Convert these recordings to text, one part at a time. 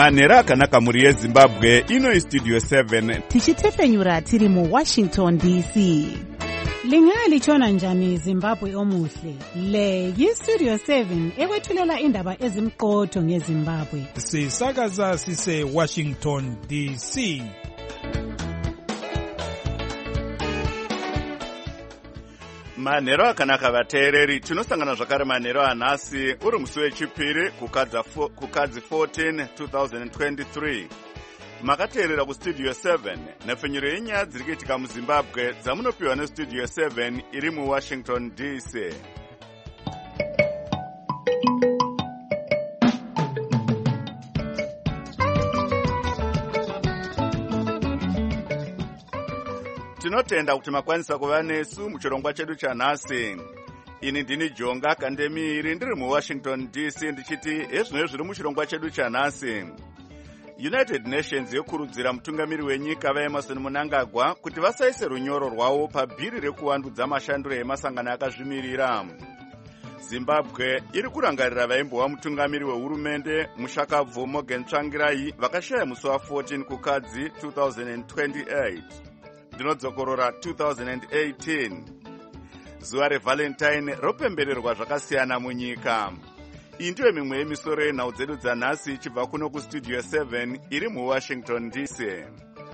manhero akanaka muri yezimbabwe. Ino istudio 7 tichitefenyura tiri mu Washington DC. Lingalitshona njani Zimbabwe omuhle? Le yistudio 7 ekwethulela indaba ezimqotho ngeZimbabwe. Sisakaza sise Washington DC. manhero akanaka vateereri. Tinosangana zvakare manhero anhasi uri musi wechipiri kukadzi 14 2023. Makateerera kustudio 7 nhefenyuro yenyaya dziri kuitika muzimbabwe dzamunopiwa nestudio 7 iri muwashington DC. Tinotenda kuti makwanisa kuva nesu muchirongwa chedu chanhasi. Ini ndini Jonga Kandemiri ndiri muwashington DC ndichiti ezvino zviri muchirongwa chedu chanhasi. United Nations yokurudzira mutungamiri wenyika vaEmmerson Mnangagwa kuti vasaise runyoro rwavo pabhiri rekuvandudza mashandiro emasangano akazvimirira. Zimbabwe iri kurangarira vaimbova mutungamiri wehurumende Mushakabvu Morgan Tsvangirai vakashaya musi wa14 kukadzi 2028. Ndinodzokorora 2018. Zuva reValentine ropembererwa zvakasiyana munyika. Iyi ndiyo mimwe yemisoro yenhau dzedu dzanhasi ichibva kuno kustudio 7 iri muwashington DC.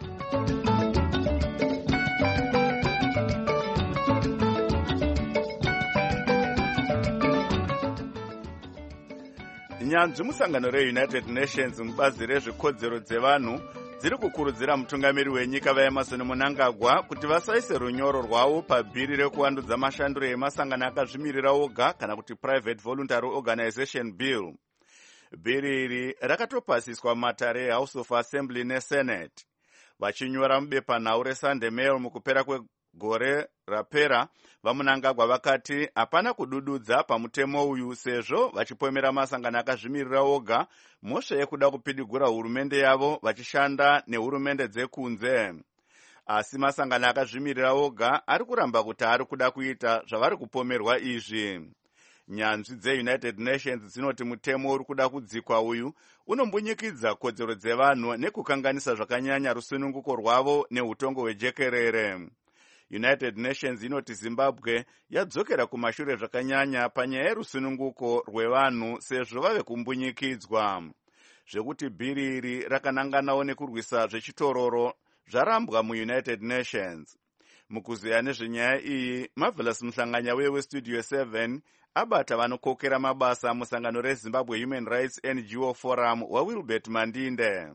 Nyanzvi musangano reUnited Nations mubazi rezvekodzero dzevanhu dziri kukurudzira mutungamiri wenyika vaEmmerson Mnangagwa kuti vasaise runyoro rwavo pabhiri rekuvandudza mashandiro emasangano akazvimirira oga kana kuti Private Voluntary Organization Bill. Bhiri iri rakatopasiswa mumatare eHouse of Assembly neSenate. Vachinyora mubepanhau reSunday Mail mukupera kwegore rapera, vaMnangagwa vakati hapana kudududza pamutemo uyu sezvo vachipomera masangano akazvimirira oga mhosva yekuda kupidigura hurumende yavo vachishanda nehurumende dzekunze. Asi masangano akazvimirira oga ari kuramba kuti ari kuda kuita zvavari kupomerwa izvi. Nyanzvi dzeUnited Nations dzinoti mutemo uri kuda kudzikwa uyu unombunyikidza kodzero dzevanhu nekukanganisa zvakanyanya rusununguko rwavo neutongo hwejekerere. United Nations inoti Zimbabwe yadzokera kumashure zvakanyanya panyaya yerusununguko rwevanhu sezvo vave kumbunyikidzwa. Zvekuti bhiri iri rakananganawo nekurwisa zvechitororo zvarambwa muUnited Nations. Mukuzeya nezvenyaya iyi, Marvelous Muhlanganya westudio 7 abata vanokokera mabasa musangano reZimbabwe Human Rights NGO Forum waWilbert Mandinde.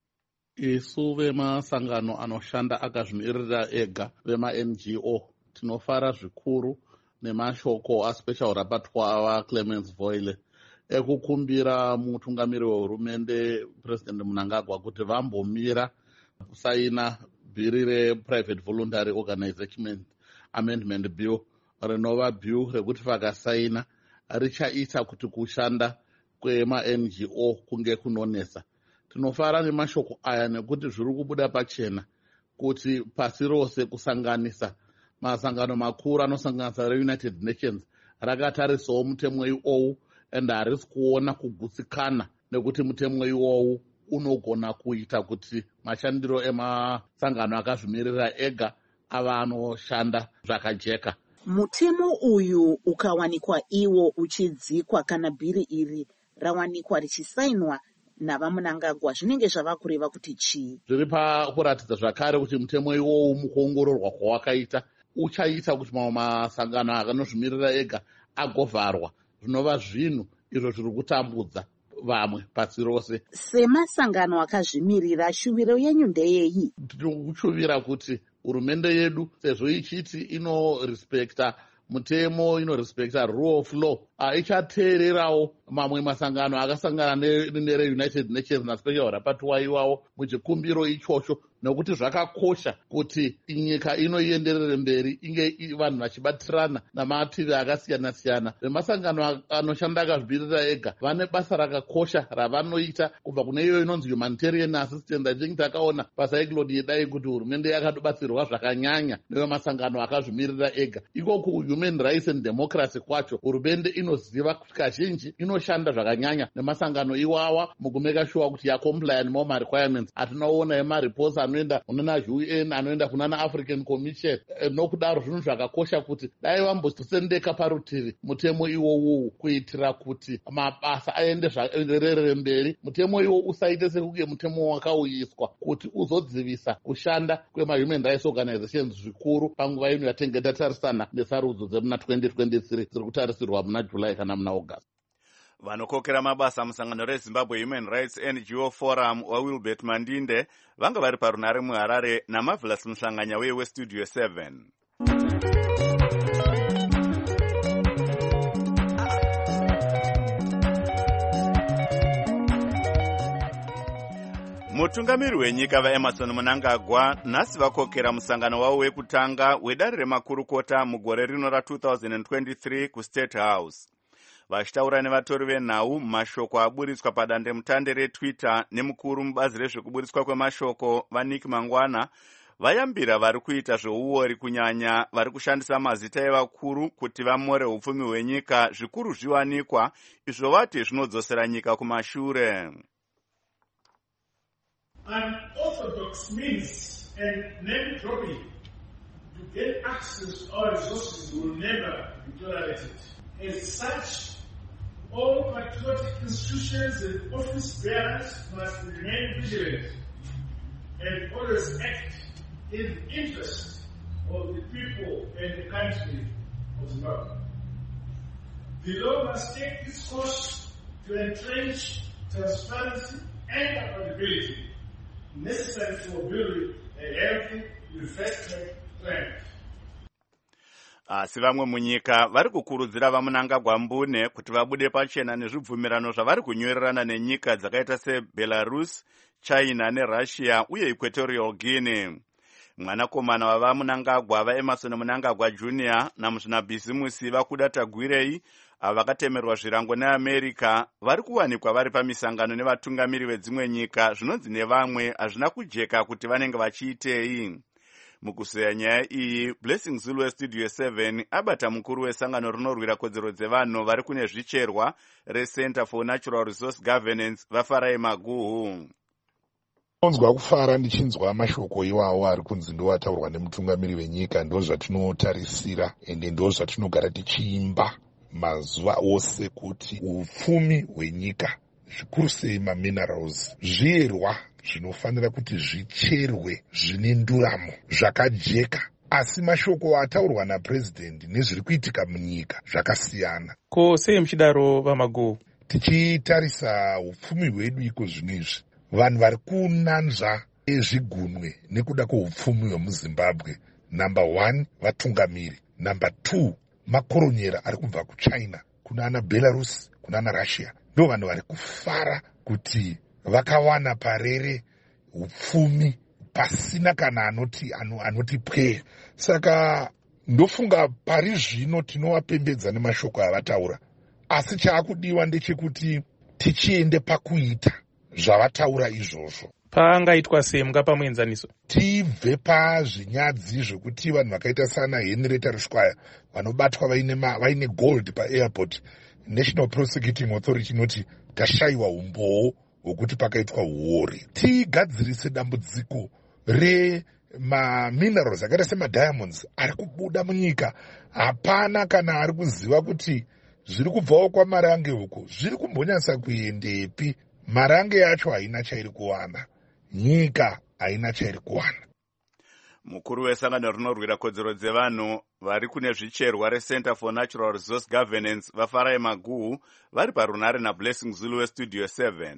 Isu vemasangano anoshanda akazvimirira ega vema-NGO tinofara zvikuru nemashoko aSpecial Rapporteur waClemens Voile ekukumbira mutungamiri wehurumende President Mnangagwa kuti vambomira kusaina bhiri rePrivate Voluntary Organization Amendment Bill rinova bill rekuti vakasaina richaita kuti kushanda kwema-NGO kunge kunonesa. Tinofara nemashoko aya nekuti zviri kubuda pachena kuti pasi rose kusanganisa masangano makuru anosanganisa reUnited Nations rakatarisawo mutemo iwowu ende harisi kuona kugutsikana nekuti mutemo iwowu unogona kuita kuti mashandiro emasangano akazvimirira ega ava anoshanda zvakajeka. Mutemo uyu ukawanikwa iwo uchidzikwa kana bhiri iri rawanikwa richisainwa navaMnangagwa zvinenge zvava kureva kuti chii? Zviri pakuratidza zvakare kuti mutemo iwowu mukuongororwa kwawakaita uchaita kuti mamwe masangano akanozvimirira ega agovharwa, zvinova zvinhu izvo zviri kutambudza vamwe pasi rose. Semasangano akazvimirira, shuviro yenyu ndeyeyi? Tinokushuvira kuti hurumende yedu sezvo ichiti inorespekta mutemo, inorespekta rule of law, ichateererawo mamwe masangano akasangana nereUnited Nations naSpecial Rapporteur iwawo muchikumbiro ichocho, nekuti zvakakosha kuti nyika inoienderere mberi inge vanhu vachibatirana namativi akasiyana siyana. Vemasangano anoshanda akazvimirira ega vane basa rakakosha ravanoita kubva kune iyo inonzi humanitarian assistance. Achinge takaona pacyclone yedai kuti hurumende yakatobatsirwa zvakanyanya nevemasangano akazvimirira ega. Iko kuhuman rights and democracy kwacho hurumende inoziva kuti kazhinji ino inoshanda zvakanyanya nemasangano iwawa mukumeka sure kuti yacomply nemama requirements atinoona emareports anoenda kunana UN, anoenda kunana African Commission. Nokudaro zvinhu zvakakosha kuti dai vambosendeka parutivi mutemo iwowo kuitira kuti mabasa aenderere mberi. Mutemo iwo usaite sekunge mutemo wakauyiswa kuti uzodzivisa kushanda kwema-human rights organizations zvikuru panguva ino yatinenge tatarisana nesarudzo dzemuna 2023 dziri kutarisirwa muna July kana muna August. Vanokokera mabasa musangano reZimbabwe Human Rights NGO Forum waWilbert Mandinde vanga vari parunare muHarare naMarvelous Muhlanganya weStudio 7. Mutungamiri wenyika vaEmerson Mnangagwa nhasi vakokera musangano wavo wekutanga wedare remakurukota mugore rino ra2023 kuState House. Vachitaura nevatori venhau mashoko aburitswa padandemutande reTwitter nemukuru mubazi rezvekuburitswa kwemashoko vaNick Mangwana vayambira vari kuita zveuori kunyanya vari kushandisa mazita evakuru kuti vamore upfumi hwenyika zvikuru zviwanikwa izvo vati zvinodzosera nyika kumashure. Unorthodox means and name dropping to get access to our resources will never be tolerated. As such, all patriotic institutions and office bearers must remain vigilant and always act in the interest of the people and the country of Zimbabwe. The law must take its course to entrench transparency and accountability necessary for building a healthy investment trend. Asi vamwe munyika vari kukurudzira vaMnangagwa Mbune kuti vabude pachena nezvibvumirano zvavari kunyorerana nenyika dzakaita seBelarus, China neRussia uye Equatorial Guinea. Mwanakomana wavaMnangagwa vaEmerson Mnangagwa Jr. namuzvinabhizimusi vakuda Tagwirei vakatemerwa zvirango neAmerica vari kuwanikwa vari pamisangano nevatungamiri vedzimwe nyika zvinonzi nevamwe hazvina kujeka kuti vanenge vachiitei. Mukuseya nyaya iyi, Blessing Zulu weStudio 7 abata mukuru wesangano rinorwira kodzero dzevanhu vari kune zvicherwa reCenter for Natural Resource Governance vaFarai Maguhu. Onzwa kufara ndichinzwa mashoko iwawo ari kunzi ndowataurwa nemutungamiri wenyika, ndo zvatinotarisira ende ndo zvatinogara tichiimba mazuva ose kuti upfumi hwenyika zvikuru sei maminerals zviyerwa zvinofanira kuti zvicherwe zvine nduramo zvakajeka. Asi mashoko ataurwa naPresident nezviri kuitika munyika zvakasiyana. Ko sei muchidaro vaMaguhu? Tichitarisa upfumi hwedu iko zvinezvi, vanhu vari kunanzva ezvigunwe nekuda kweupfumi hwemuZimbabwe, number 1 vatungamiri, number 2 makoronyera ari kubva kuChina, kunana Belarus, kunana Russia. Ndo vanhu vari kufara kuti vakawana parere upfumi pasina kana anoti pwe. Saka ndofunga pari zvino tinovapembedza nemashoko avataura, asi chaakudiwa ndechekuti tichiende pakuita zvavataura izvozvo. Paangaitwa sei mungapa muenzaniso? Tibve pazvinyadzi zvokuti vanhu vakaita sana Henrietta Rushwaya vanobatwa vaine gold paairport, National Prosecuting Authority inoti tashayiwa umboo hwokuti pakaitwa uori. Tigadzirise dambudziko reminerals akaita semadiamonds ari kubuda munyika. Hapana kana ari kuziva kuti zviri kubvawo kwaMarange uko zviri kumbonyasa kuendepi. Marange yacho haina chairi kuwana, nyika haina chairi kuwana. Mukuru wesangano rinorwira kodzero dzevanhu vari kune zvicherwa reCenter for Natural Resource Governance vaFarai Maguhu vari parunare naBlessing Zulu weStudio 7.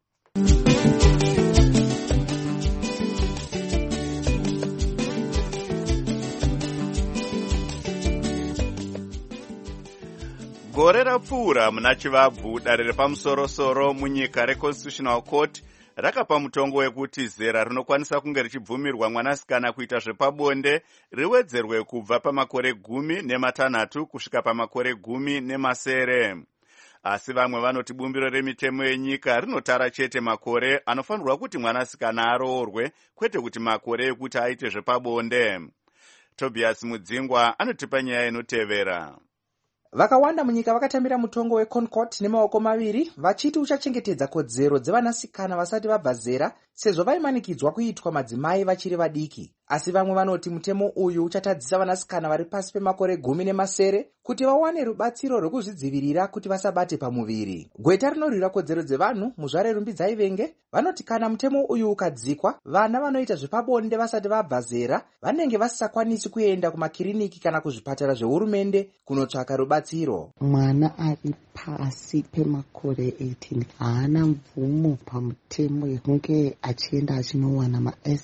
Gore rapfuura muna Chivabvu dare repamusoro-soro munyika reConstitutional Court rakapa mutongo wekuti zera rinokwanisa kunge richibvumirwa mwanasikana kuita zvepabonde riwedzerwe kubva pamakore 16 kusvika pamakore 17. Asi vamwe vanoti bumbiro remitemo yenyika rinotara chete makore anofanirwa kuti mwanasikana aroorwe, kwete kuti makore ekuti aite zvepabonde. Tobias Mudzingwa anotipa nyaya inotevera. Vakawanda munyika vakatambira mutongo weConcord nemaoko maviri vachiti uchachengetedza kodzero dzevanasikana vasati vabva zera sezvo vaimanikidzwa kuitwa madzimai vachiri vadiki. Asi vamwe vanoti mutemo uyu uchatadzisa vanasikana vari pasi pemakore 17 kuti vawane rubatsiro rwekuzvidzivirira kuti vasabate pamuviri. Gweta rinorwira kodzero dzevanhu muzvare Rumbidzai Venge vanoti kana mutemo uyu ukadzikwa, vana vanoita zvepabonde vasati vabva zera vanenge vasisakwanisi kuenda kumakiriniki kana kuzvipatara zvehurumende kunotsvaka rubatsiro. Mwana ari pasi pemakore 18 haana mvumo pamutemo yekunge achienda achinowana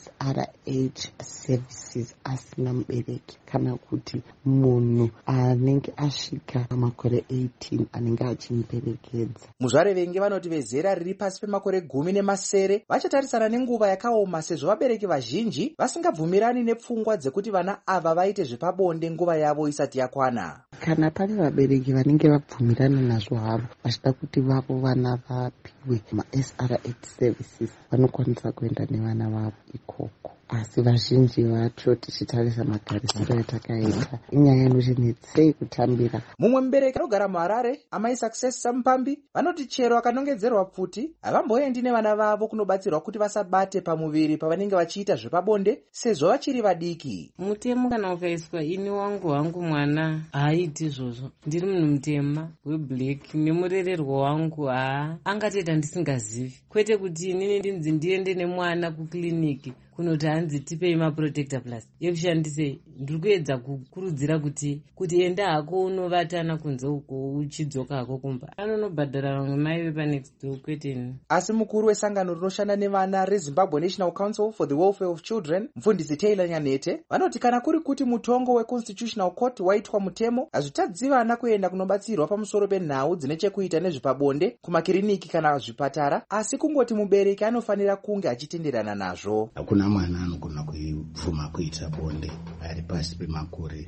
maSRH services asina mubereki, kana kuti munhu anenge asvika pamakore 18 anenge achimuberekedza. Muzvare Venge vanoti vezera riri pasi pemakore 17 vachatarisana nenguva yakaoma sezvo vabereki vazhinji vasingabvumirani nepfungwa dzekuti vana ava vaite zvepabonde nguva yavo isati yakwana. Kana pane vabereki vanenge vabvumirana nazvo havo vachida kuti vavo vana vapiwe maSRH services, vanokwanisa kuenda nevana vavo ikoko. Asi vazhinji vacho tichitarisa magarisiro etakaita inyaya inochenetsei kutambira. Mumwe mubereki anogara muHarare, amai Success Samupambi, vanoti chero akanongedzerwa pfuti havamboendi nevana vavo kunobatsirwa kuti vasabate pamuviri pavanenge vachiita zvepabonde sezvo vachiri vadiki. Mutemo kana ukaiswa ini wangu mwana haaiti izvozvo. Ndiri munhu mutema weblack nemurererwo wangu angatoita ndisingazivi. Kwete kuti inini ndinzi ndiende nemwana kukliniki kunoti hanzi tipei maprotector plus yekushandise. Ndiri kuedza kukurudzira kuti enda hako unovatana kunze uko uchidzoka hako kumba anonobhadhara vamwe mai vepanext door kweteni. Asi mukuru wesangano rinoshanda nevana reZimbabwe National Council for the Welfare of Children, mufundisi Taylor Nyanete, vanoti kana kuri kuti mutongo weConstitutional Court waitwa mutemo, hazvitadzi vana kuenda kunobatsirwa pamusoro penhau dzine chekuita nezvepabonde kumakiriniki kana zvipatara, asi kungoti mubereki anofanira kunge achitenderana nazvo. Hakuna mwana anogona kubvuma kuita bonde ari pasi pemakore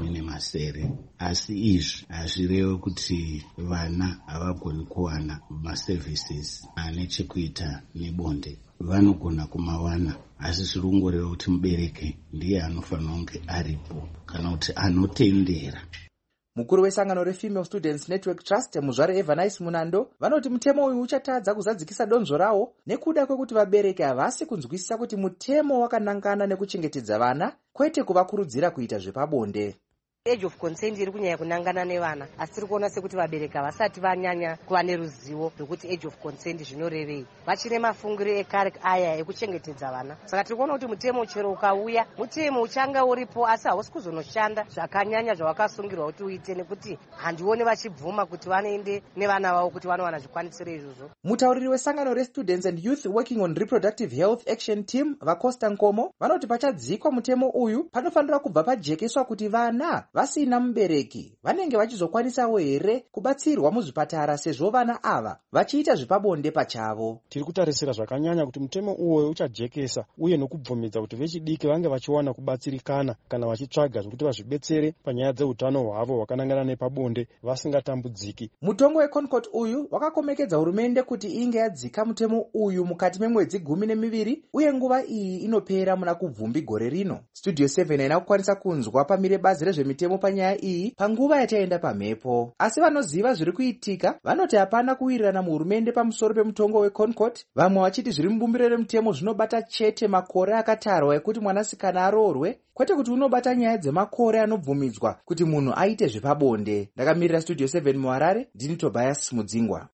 17, asi izvi hazvirevi kuti vana havagoni kuwana maservices ane chekuita nebonde. Vanogona kumawana, asi zvirongoreva kuti mubereki ndiye anofanira kunge aripo kana kuti anotendera. Mukuru wesangano reFemale Students Network Trust muzvare Evanice Munando vanoti mutemo uyu uchatadza kuzadzikisa donzvo rawo nekuda kwekuti vabereki havasi kunzwisisa kuti mutemo wakanangana nekuchengetedza vana kwete kuvakurudzira kuita zvepabonde. Age of consent iri kunyanya kunangana nevana, asi tiri kuona sekuti vabereki havasati vanyanya kuva neruzivo rwekuti age of consent zvinorevei. Vachine mafungiro ekare aya ekuchengetedza vana. Saka tiri kuona kuti mutemo chero ukauya, mutemo uchanga uripo, asi hausi kuzonoshanda zvakanyanya zvawakasungirwa kuti uite, nekuti handioni vachibvuma kuti vanoende nevana vavo kuti vanowana zvikwanisiro izvozvo. Mutauriri wesangano reStudents and Youth Working on Reproductive Health Action Team vaCosta Nkomo vanoti pachadzikwa mutemo uyu panofanira kubva pajekeswa kuti vana vasina mubereki vanenge vachizokwanisawo here kubatsirwa muzvipatara sezvo vana ava vachiita zvepabonde pachavo. Tiri kutarisira zvakanyanya kuti mutemo uwoyo uchajekesa uye nokubvumidza kuti vechidiki vange vachiwana kubatsirikana kana vachitsvaga zvokuti vazvibetsere panyaya dzeutano hwavo hwakanangana nepabonde vasingatambudziki. Mutongo weConcord uyu wakakomekedza hurumende kuti inge yadzika mutemo uyu mukati memwedzi 12 uye nguva iyi inopera muna kubvumbi gore rino. Studio 7 haina kukwanisa kunzwa pamire bazi rezvemitemo panyaya iyi panguva yataenda pamhepo, asi vanoziva zviri kuitika vanoti hapana kuwirirana muhurumende pamusoro pemutongo weConcord, vamwe vachiti zviri mubumbiro remutemo zvinobata chete makore akatarwa ekuti mwanasikana aroorwe, kwete kuti unobata nyaya dzemakore anobvumidzwa kuti munhu aite zvepabonde. Ndakamirira Studio 7 muHarare, ndini Tobias Mudzingwa.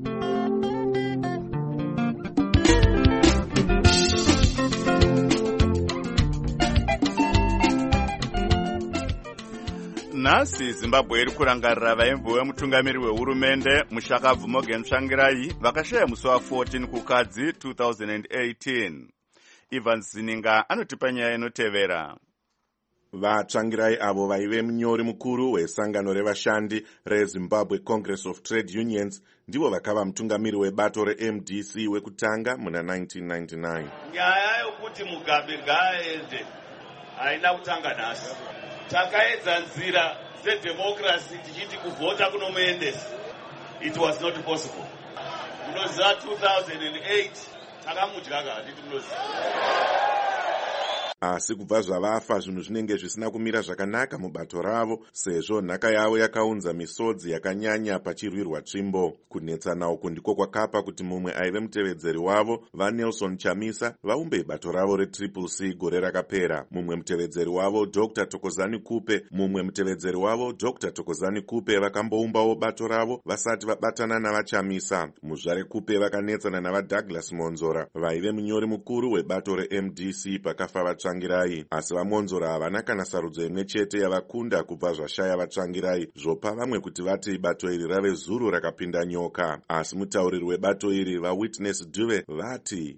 Nhasi Zimbabwe iri kurangarira vaimbi vemutungamiri wehurumende Mushakabvu Morgan Tsvangirai vakashaya musi wa14 kukadzi 2018. Evans Zininga anotipa nyaya inotevera. Vatsvangirai avo vaive munyori mukuru wesangano revashandi reZimbabwe Congress of Trade Unions ndivo vakava mutungamiri webato reMDC wekutanga muna 1999. Nyaya yokuti Mugabe ngaaende haina kutanga nhasi. Takaedza nzira dzedemocracy tichiti kuvhota kunomuendesa. It was not possible. Munoziva 2008 takamudya kati munoziva. asi kubva zvavafa zvinhu zvinenge zvisina kumira zvakanaka mubato ravo, sezvo nhaka yavo yakaunza misodzi yakanyanya pachirwirwa tsvimbo. Kunetsana uku ndiko kwakapa kuti mumwe aive mutevedzeri wavo vaNelson Chamisa vaumbe bato ravo retriple C gore rakapera. Mumwe mutevedzeri wavo Dr. Tokozani Kupe vakamboumbawo bato ravo vasati vabatana navachamisa. Muzvare Kupe vakanetsana navaDouglas Monzora vaive munyori mukuru webato reMDC pakafa vatsvangirai, asi vaMonzora havana kana sarudzo imwe chete yavakunda kubva zvashaya vatsvangirai, zvopa vamwe kuti vati bato iri rave zuru rakapinda nyoka. Asi mutauriri webato iri vaWitness Duve vati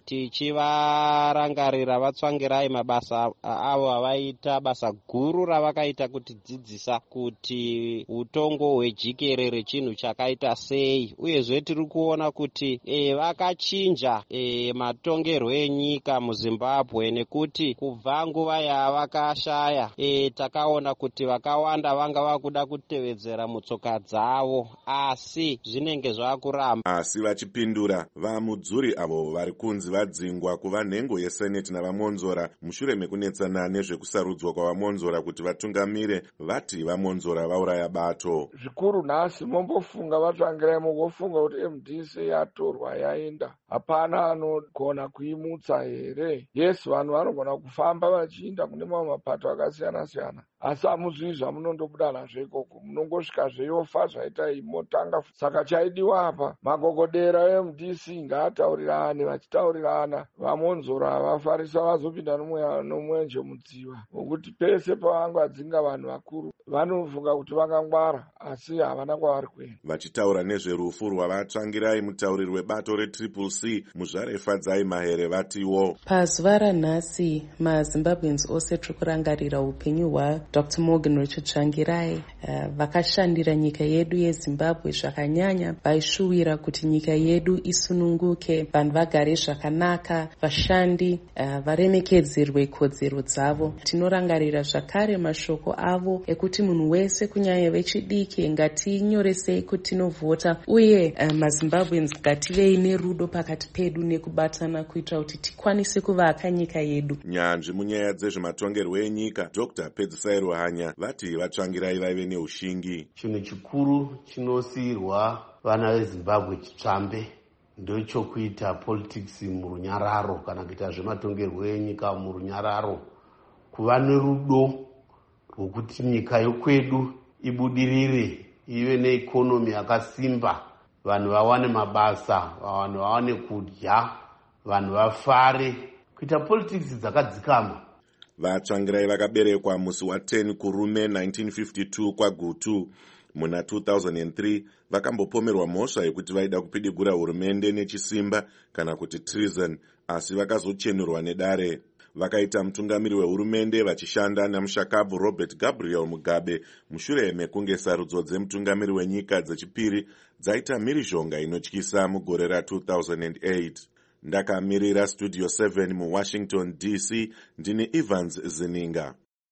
tichivarangarira vatsvangirai mabasa avo avaita basa guru ravakaita kutidzidzisa kuti utongo hwejikerere chinhu chakaita sei, uyezve tiri kuona kuti vakachinja matongerwo enyika muZimbabwe, nekuti kubva nguva yavakashaya takaona kuti vakawanda vanga vakuda kutevedzera mutsoka dzavo, asi zvinenge zvakuramba. Asi vachipindura, vamudzuri avo vari kunzi vadzingwa kuva nhengo yeseneti navaMonzora mushure mekunetsana nezvekusarudzwa kwavaMonzora kuti vatungamire, vati vaMonzora vauraya bato. Zvikuru nhasi mombofunga vatsvangirai mugofunga kuti MDC yatorwa yaenda, hapana anogona kuimutsa here? Yes, vanhu vanogona kufamba vachiinda kune mamwe mapato akasiyana siyana, asi hamuzvii zvamunondobuda nazvo ikoko, munongosvika zveyofa zvaita imotanga. Saka chaidiwa apa, magogodera eMDC ngaataurirane, vachitaurirana vaMonzora vafarisa vazopinda nomwenje mudziva, nokuti pese pavangwadzinga vanhu vakuru vanofunga kuti vakangwara, asi havana kwavari kuenda. Vachitaura nezverufu rwavatsvangirai, mutauriri webato retriple C muzvare Fadzai Mahere vatiwo pazuva ranhasi maZimbabweans ose tiri kurangarira upenyu hwaDr. Morgan Richard Tsvangirai vakashandira nyika yedu yeZimbabwe zvakanyanya, vaishuwira kuti nyika yedu isununguke, vanhu vagare zvakanaka, vashandi varemekedzerwe kodzero dzavo. Tinorangarira zvakare mashoko avo ekuti munhu wese kunyanya vechidiki ngatinyoresei kuti tinovhota, uye maZimbabweans ngativei nerudo pakati pedu nekubatana kuitira kuti tikwanise kuvaka nyika yedu. Nyanzvi munyaya dzezvematongerwo enyika Dr. Pedzisai Hanya vati vatsvangirai vaive neushingi. Chinhu chikuru chinosiyirwa vana veZimbabwe chitsvambe ndochokuita politics murunyararo, kana kuita zvematongerwo enyika murunyararo, kuva nerudo rwokuti nyika yokwedu ibudirire, ive neikonomi yakasimba, vanhu vawane mabasa, vanhu vawane kudya, vanhu vafare, kuita politics dzakadzikama. Vatsvangirai vakaberekwa musi wa10 kurume 1952 kwaGutu. Muna 2003 vakambopomerwa mhosva yekuti vaida kupidigura hurumende nechisimba kana kuti treason, asi vakazochenurwa nedare. Vakaita mutungamiri wehurumende vachishanda namushakabvu Robert Gabriel Mugabe mushure mekunge sarudzo dzemutungamiri wenyika dzechipiri dzaita mhirizhonga inotyisa mugore ra2008. Ndakamirira Studio 7 muWashington DC, ndini Evans Zininga.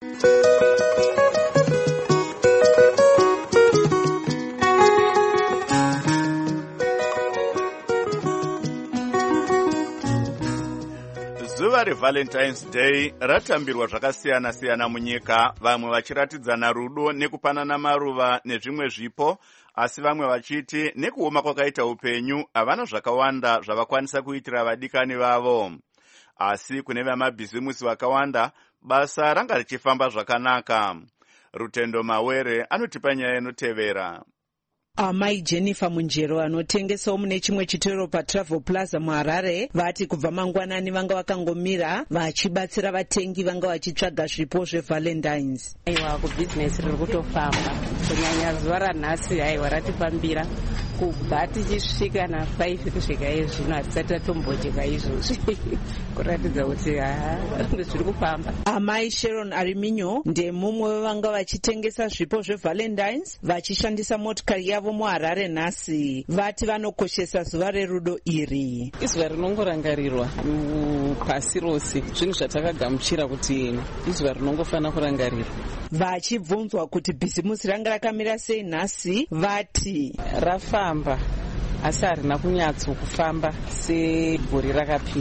Zuva reValentine's Day ratambirwa zvakasiyana siyana munyika, vamwe vachiratidzana rudo nekupanana maruva nezvimwe zvipo, asi vamwe vachiti nekuoma kwakaita upenyu havana zvakawanda zvavakwanisa kuitira vadikani vavo. Asi kune vamabhizimusi vakawanda basa ranga richifamba zvakanaka. Rutendo Mawere anotipa nyaya inotevera. Amai Jennifer Munjero anotengesawo mune chimwe chitoro paTravel Plaza muHarare vati kubva mangwanani vanga vakangomira vachibatsira vatengi vanga vachitsvaga zvipo zveValentines. Aiwa, kubhizinesi riri kutofamba kunyanya zuva ranhasi, aiwa ratipambira kubva tichisvika na5 kusvika izvino hatisati tatombodya izvozvi kuratidza kuti zviri kufamba. Amai Sharon Ariminyo ndemumwe wevanga vachitengesa zvipo zveValentines vachishandisa motikari yavo muHarare nhasi. Vati vanokoshesa zuva rerudo iri. Izuva rinongorangarirwa pasi rose, zvinhu zvatakagamuchira kuti izuva rinongofanira kurangarirwa. Vachibvunzwa kuti bhizimusi ranga rakamira sei nhasi, vati rafamba asi harina kunyatsokufamba segore rakapera.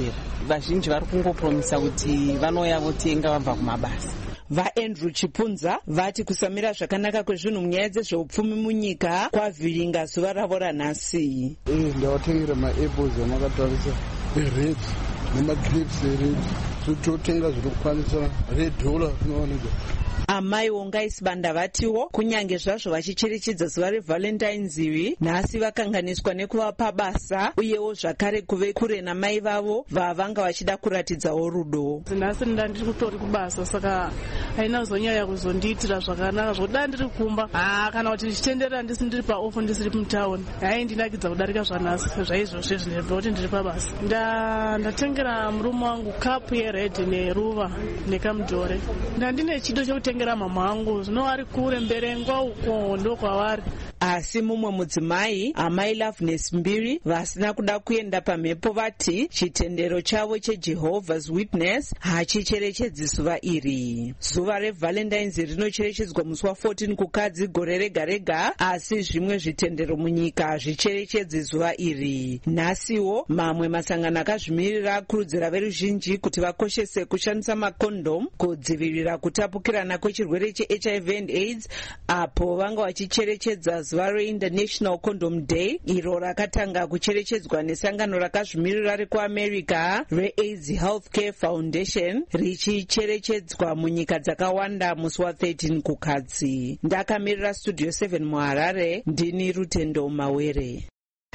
vazhinji vari kungopromisa kuti vanouya votenga vabva kumabasa. vaandrew chipunza vati kusamira zvakanaka kwezvinhu munyaya dzezveupfumi munyika kwavhiringa zuva ravo ranhasi. ndavatengera maapples amakatarisa ered nemagrapes ered totenga zviri kukwanisa $100 zvinowanika. amai wongaisibanda vatiwo kunyange zvazvo vachicherechedza zuva revalentines iri nhasi vakanganiswa nekuvapa basa uyewo zvakare kuve kure namai vavo vavanga vachida kuratidzawo rudo. nhasi ndandiri kutori kubasa saka haina kuzonyanya kuzondiitira zvakanaka zvoda ndiri kumba kana kuti ndichitenderera ndisi ndiri paofu ndisiri mutauni haindinakidza kudarika zvanhasi zvaizvozvo zvinebva kuti ndiri pabasa. ndatengera murume wangu kapu yered neruva nekamudhore. ndandine chido chekutengera mama angu zvino ari kure mberengwa uko ndokwavari. asi mumwe mudzimai amai loveness mbiri vasina kuda kuenda pamhepo vati chitendero chavo chejehovah's witness hachicherechedzi zuva iri. zuva revalentines rinocherechedzwa musi wa14 kukadzi gore rega rega, asi zvimwe zvitendero munyika hazvicherechedzi zuva iri. nhasiwo mamwe masangano akazvimirira akurudzira veruzhinji kuti vakoshese kushandisa makondom kudzivirira kutapukirana kwechirwere chehiv and aids, apo vanga vachicherechedza zuva reinternational condom day iro rakatanga kucherechedzwa nesangano rakazvimirira rekuamerica reaids healthcare foundation richicherechedzwa munyika dzakawanda musi wa13 kukadzi. ndakamirira studio 7 muharare, ndini Rutendo Mawere.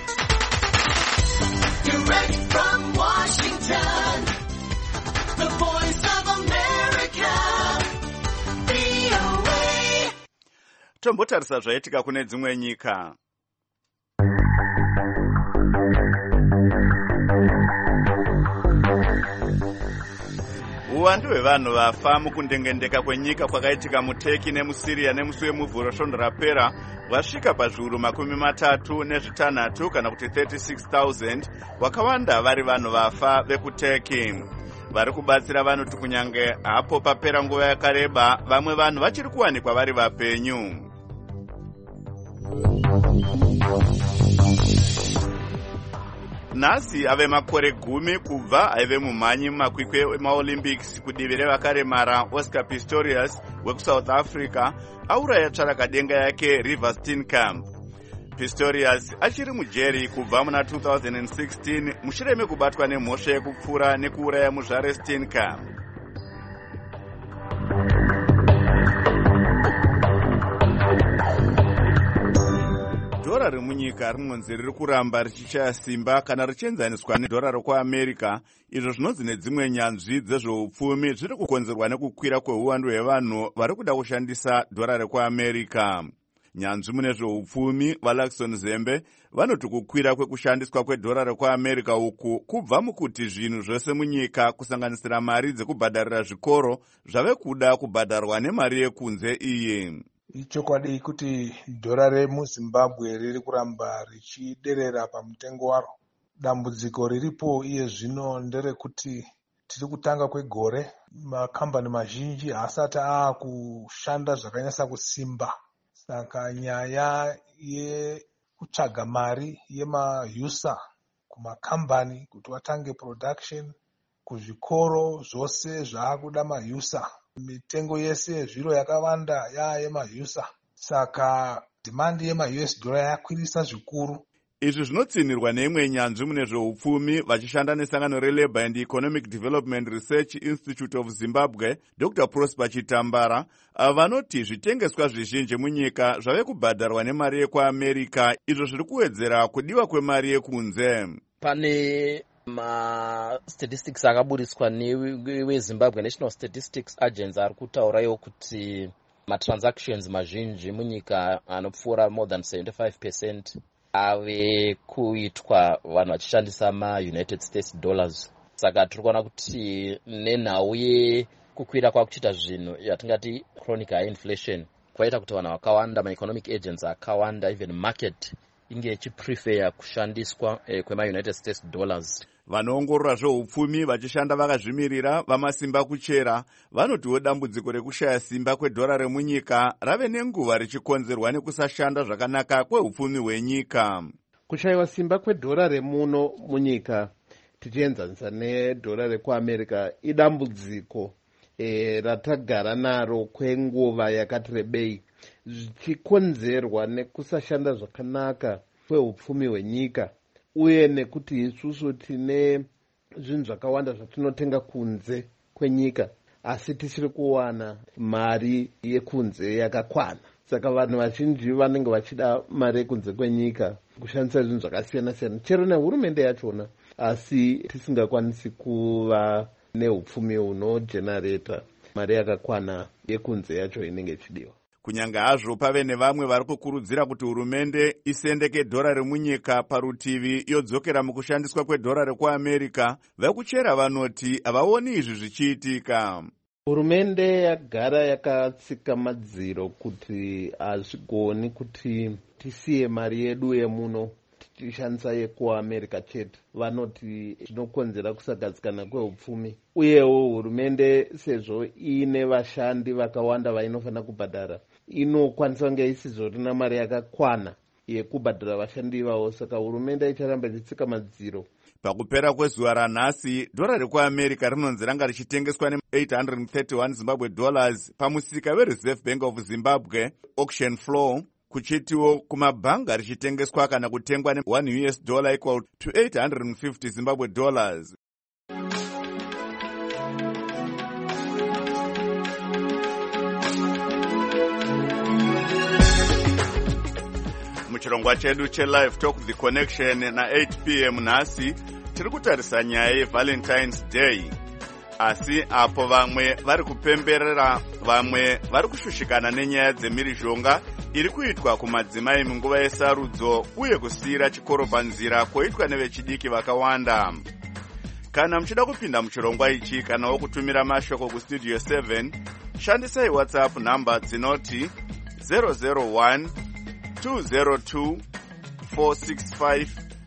Direct from Washington, the voice of America, VOA. Tombotarisa zvaitika kune dzimwe nyika. uwandu hwevanhu vafa mukundengendeka kwenyika kwakaitika muTurkey nemuSyria nemusi wemuvhuro svondo rapera vasvika pazviuru 36 kana kuti 36,000, vakawanda vari vanhu vafa vekuTurkey. vari kubatsira vanhu kunyange hapo papera nguva yakareba vamwe vanhu vachiri kuwanikwa vari vapenyu. nhasi ave makore 10 kubva aive mumhanyi mumakwikwi emaolympics kudivi revakaremara Oscar Pistorius wekusouth Africa auraya tsvarakadenga yake Reeva Steenkamp. Pistorius achiri mujeri kubva muna 2016 mushure mekubatwa nemhosva yekupfura nekuuraya muzvare Steenkamp. dhora remunyika rinonzi riri kuramba richichaya simba kana richienzaniswa nedhora rekuamerica, izvo zvinonzi nedzimwe nyanzvi dzezveupfumi zviri kukonzerwa nekukwira kweuwandu hwevanhu vari kuda kushandisa dhora rekuamerica. nyanzvi mune zveupfumi vaLaxton Zembe vanoti kukwira kwekushandiswa kwedhora rekuamerica uku kubva mukuti zvinhu zvose munyika kusanganisira mari dzekubhadharira zvikoro zvave kuda kubhadharwa nemari yekunze iyi. ichokwadi kuti dhora remuZimbabwe riri kuramba richiderera pamutengo waro. dambudziko riripo iye zvino nderekuti tiri kutanga kwegore, makambani mazhinji haasati aakushanda zvakanyasa kusimba. Saka nyaya yekutsvaga mari yemauser kumakambani kuti vatange production, kuzvikoro zvose zvaakuda mauser. mitengo yese yezviro yakawanda yemauser. Saka demand yemaUS dollar yakwirisa zvikuru. izvi zvinotsinirwa neimwe nyanzvi mune zveupfumi vachishanda nesangano reLabour and Economic Development Research Institute of Zimbabwe, Dr. Prosper Chitambara, vanoti zvitengeswa zvizhinji munyika zvave kubhadharwa nemari yekuamerica, izvo zviri kuwedzera kudiwa kwemari yekunze. pane statistics akaburiswa neweZimbabwe National Statistics Agency ari kutaurayo kuti matransactions mazhinji munyika anopfuura more than 75% ave kuitwa vanhu vachishandisa maUnited States dollars. Saka tiri kuona kuti nenhau yekukwira kwakuchita zvinhu yatingati chronic high inflation kwaita kuti vanhu vakawanda, ma-economic agents akawanda, even market inge ichiprefer kushandiswa kwemaUnited States dollars. vanoongorora zveupfumi vachishanda vakazvimirira vamasimba kuchera vanotiwo dambudziko rekushaya simba kwedhora remunyika rave nenguva richikonzerwa nekusashanda zvakanaka kweupfumi hwenyika. kushayiwa simba kwedhora remuno munyika tichienzanisa nedhora rekuamerica idambudziko ratagara naro kwenguva yakati rebei, zvichikonzerwa nekusashanda zvakanaka kweupfumi hwenyika, uye nekuti isusu tine zvinhu zvakawanda zvatinotenga kunze kwenyika asi tisiri kuwana mari yekunze yakakwana. Saka vanhu vazhinji vanenge vachida mari yekunze kwenyika kushandisa zvinhu zvakasiyana siyana, chero nehurumende yachona, asi tisingakwanisi kuva neupfumi hunojenareta mari yakakwana yekunze yacho inenge ichidiwa. Kunyange hazvo pave nevamwe vari kukurudzira kuti hurumende isendeke dhora remunyika parutivi yodzokera mukushandiswa kwedhora rekuamerica, vekuchera vanoti havaoni izvi zvichiitika. Hurumende yagara yakatsika madziro kuti hazvigoni kuti tisiye mari yedu yemuno tichishandisa yekuamerica chete. Vanoti zvinokonzera kusagadzikana kweupfumi, uyewo hurumende sezvo iine vashandi vakawanda vainofanira kubhadhara, inokwanisa kunge isizorina mari yakakwana yekubhadhara vashandi ivavo. Saka hurumende icharamba ichitsika madziro. Pakupera kwezuva ranhasi, dhora rekuamerica rinonzi ranga richitengeswa ne$831 Zimbabwe dollars pamusika weReserve Bank of Zimbabwe auction floor, kuchitiwo kumabhanga richitengeswa kana kutengwa ne$1 US equal to 850 Zimbabwe dollars. Muchirongwa chedu chelive talk the connection na 8 p.m. nhasi tiri kutarisa nyaya yeValentine's Day. Asi apo vamwe vari kupemberera, vamwe vari kushushikana nenyaya dzemhirizhonga iri kuitwa kumadzimai munguva yesarudzo uye kusiyira chikoro panzira kwoitwa nevechidiki vakawanda. Kana muchida kupinda muchirongwa ichi kanawo kutumira mashoko kustudio 7, shandisai WhatsApp namba dzinoti 001 202 465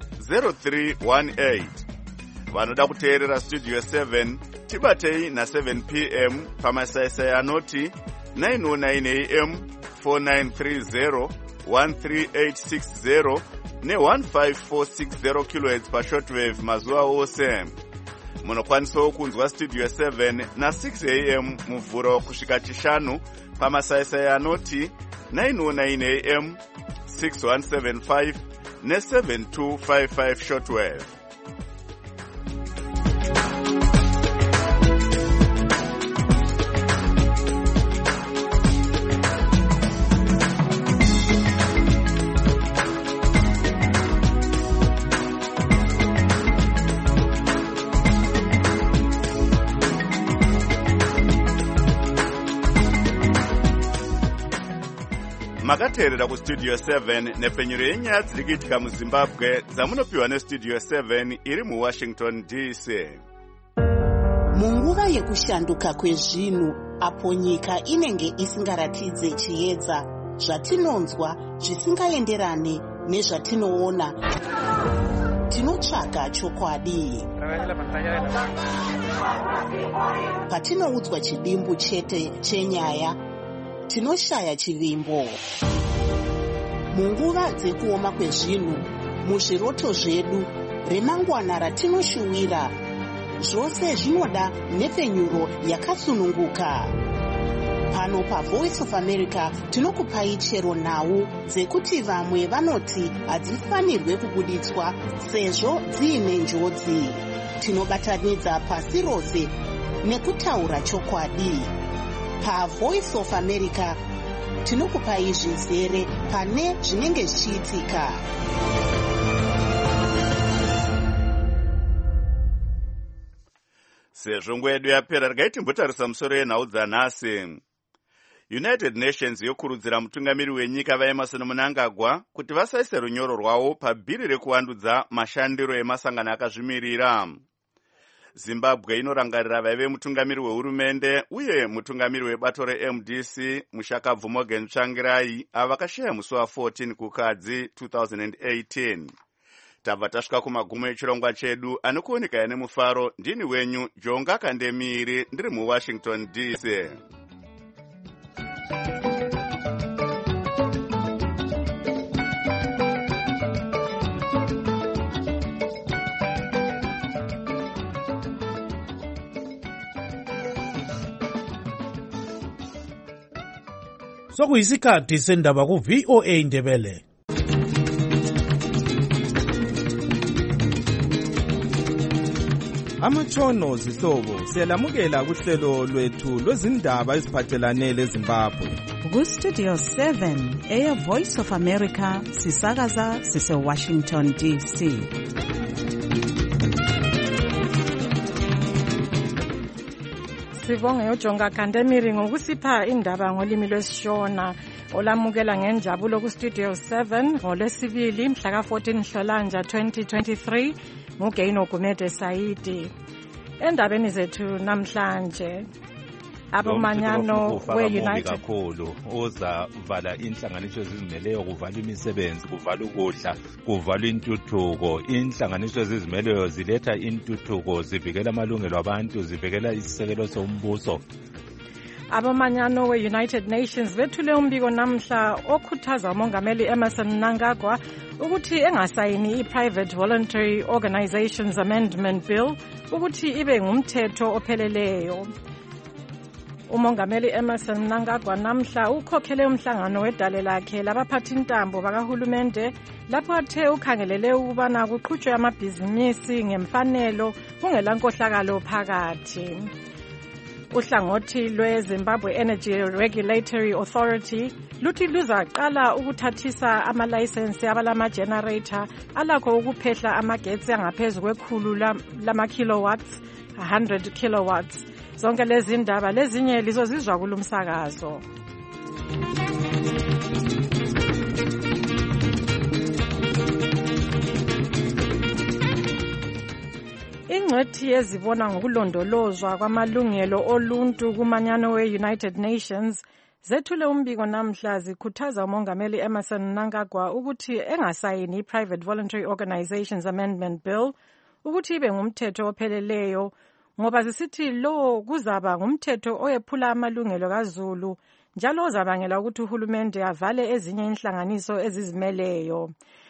0318. Vanoda kuteerera studio 7 tibatei na7 p.m. pamasaisai anoti 909 am 4930 13860 ne15460 kHz pashortwave mazuva ose. Munokwanisawo kunzwa studio 7 na6 am muvhuro kusvika chishanu pamasaisai anoti 909 am 6175 ne7255 shortwave. Makateerera kustudio 7 nepfenyuro yenyaya dziri kuitika muZimbabwe dzamunopiwa nestudio 7 iri muWashington DC. Munguva yekushanduka kwezvinhu, apo nyika inenge isingaratidze chiedza, zvatinonzwa zvisingaenderane nezvatinoona, tinotsvaga chokwadi. Patinoudzwa chidimbu chete chenyaya, tinoshaya chivimbo. Munguva dzekuoma kwezvinhu, muzviroto zvedu, remangwana ratinoshuwira, zvose zvinoda nhepfenyuro yakasununguka. Pano paVoice of America tinokupai chero nhau dzekuti vamwe vanoti hadzifanirwe kubuditswa sezvo dziine njodzi. Tinobatanidza pasi rose nekutaura chokwadi. PaVoice of America tinokupai zvizere pane zvinenge zvichiitika. Sezvo nguva yedu yapera, regai timbotarisa musoro yenhau dzanhasi. United Nations yokurudzira mutungamiri wenyika vaEmmerson Mnangagwa kuti vasaise runyoro rwavo pabhiri rekuvandudza mashandiro emasangano akazvimirira. Zimbabwe inorangarira vaive mutungamiri wehurumende uye mutungamiri webato reMDC Mushakabvu Morgan Tsvangirai avakashaya musi wa14 kukadzi 2018. Tabva tasvika kumagumo echirongwa chedu, anokuoneka nemufaro. Ndini wenyu Jonga Kandemiri, ndiri muWashington DC. sokuyisikhathi sendaba ku-VOA Indebele. Amatshono zihlobo siyalamukela kuhlelo lwethu lwezindaba eziphathelane leZimbabwe. Ku-Studio 7 Air Voice of America sisakaza sise-Washington DC. Sibonge uJonga Kandemiri ngokusipha indaba ngolimi lwesishona olamukela ngenjabulo ku-Studio 7 ngolwesibili mhla ka-14 Nhlolanja 2023 nguGaino Gumede Saidi. Endabeni zethu namhlanje abomanyano we-United kakhulu ozavala inhlanganiso ezizimeleyo, kuvala imisebenzi, kuvala ukudla, kuvala intuthuko. Inhlanganiso ezizimeleyo ziletha intuthuko, zivikela amalungelo abantu, zivikela isisekelo sombuso. Abomanyano we-United Nations bethule umbiko namhla okhuthaza umongameli Emmerson Mnangagwa ukuthi engasayini i-Private Voluntary Organizations Amendment Bill ukuthi ibe ngumthetho opheleleyo. Umongameli Emmerson Mnangagwa namhla ukhokhele umhlangano wedale lakhe labaphathi intambo bakahulumende lapho athe ukhangelele ukubana kuqhutshwe amabhizinisi ngemfanelo kungelankohlakalo phakathi. Uhlangothi lwe-Zimbabwe Energy Regulatory Authority luthi luzaqala ukuthathisa amalayisensi abalama-generator alakho ukuphehla amagetsi angaphezu kwekhulu lama-kilowatts, 100 kilowatts. Zonke lezi ndaba lezinye lizozizwa kulumsakazo. Ingcwethi ezibona ngokulondolozwa kwamalungelo oluntu kumanyano we-United Nations zethule umbiko namhla zikhuthaza umongameli Emmerson Mnangagwa ukuthi engasayini i-Private Voluntary Organizations Amendment Bill ukuthi ibe ngumthetho opheleleyo ngoba zisithi lo kuzaba ngumthetho oyephula amalungelo kaZulu njalo ozabangela ukuthi uhulumende avale ezinye inhlanganiso ezizimeleyo.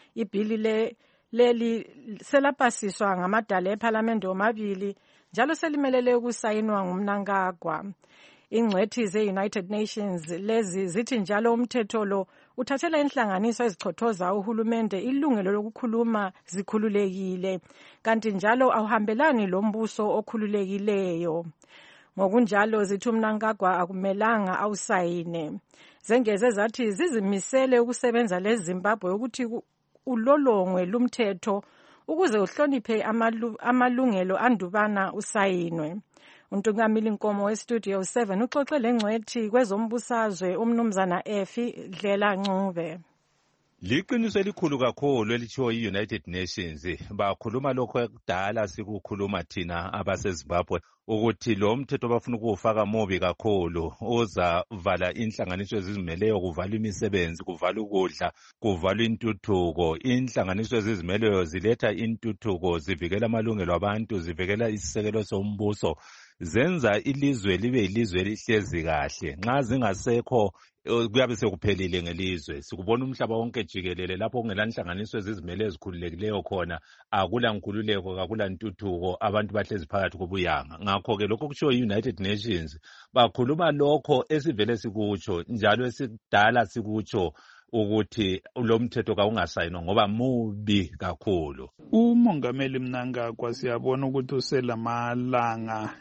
Ibhili leli selapasiswa ngamadala ePhalamende omabili njalo selimelele ukusayinwa nguMnangagwa. Ingcwethi ze-United Nations lezi zithi njalo umthetho lo uthathela inhlanganiso ezichothoza uhulumende ilungelo lokukhuluma zikhululekile kanti njalo awuhambelani lombuso okhululekileyo. Ngokunjalo zithi uMnangagwa akumelanga awusayine. Zengeze zathi zizimisele ukusebenza leZimbabwe ukuthi ulolongwe lumthetho ukuze uhloniphe amalungelo andubana usayinwe. Untungamili Nkomo we-Studio 7 uxoxe lengcwethi kwezombusazwe umnumzana Efi Dlela Ncube. Liqiniso elikhulu kakhulu elitshiwo i-United Nations. Bakhuluma lokho ekudala sikukhuluma thina abaseZimbabwe ukuthi lo mthetho bafuna ukuwufaka mubi kakhulu, uzavala inhlanganiso ezizimeleyo, kuvala imisebenzi, kuvala ukudla, kuvala intuthuko. Inhlanganiso ezizimeleyo ziletha intuthuko, zivikela amalungelo abantu, zivikela isisekelo sombuso, zenza ilizwe libe ilizwe elihlezi kahle. Nxa zingasekho kuyabe sekuphelile ngelizwe. Sikubona umhlaba wonke jikelele lapho kungela inhlanganiso ezizimeleyo ezikhululekileyo khona, akula nkululeko, akula ntuthuko, abantu bahlezi phakathi kobuyanga. Ngakho-ke lokho kushiwo i-United Nations bakhuluma lokho esivele sikutsho njalo esidala sikutsho ukuthi lo mthetho kawungasayinwa ngoba mubi kakhulu. Umongameli Mnangagwa siyabona ukuthi uselamalanga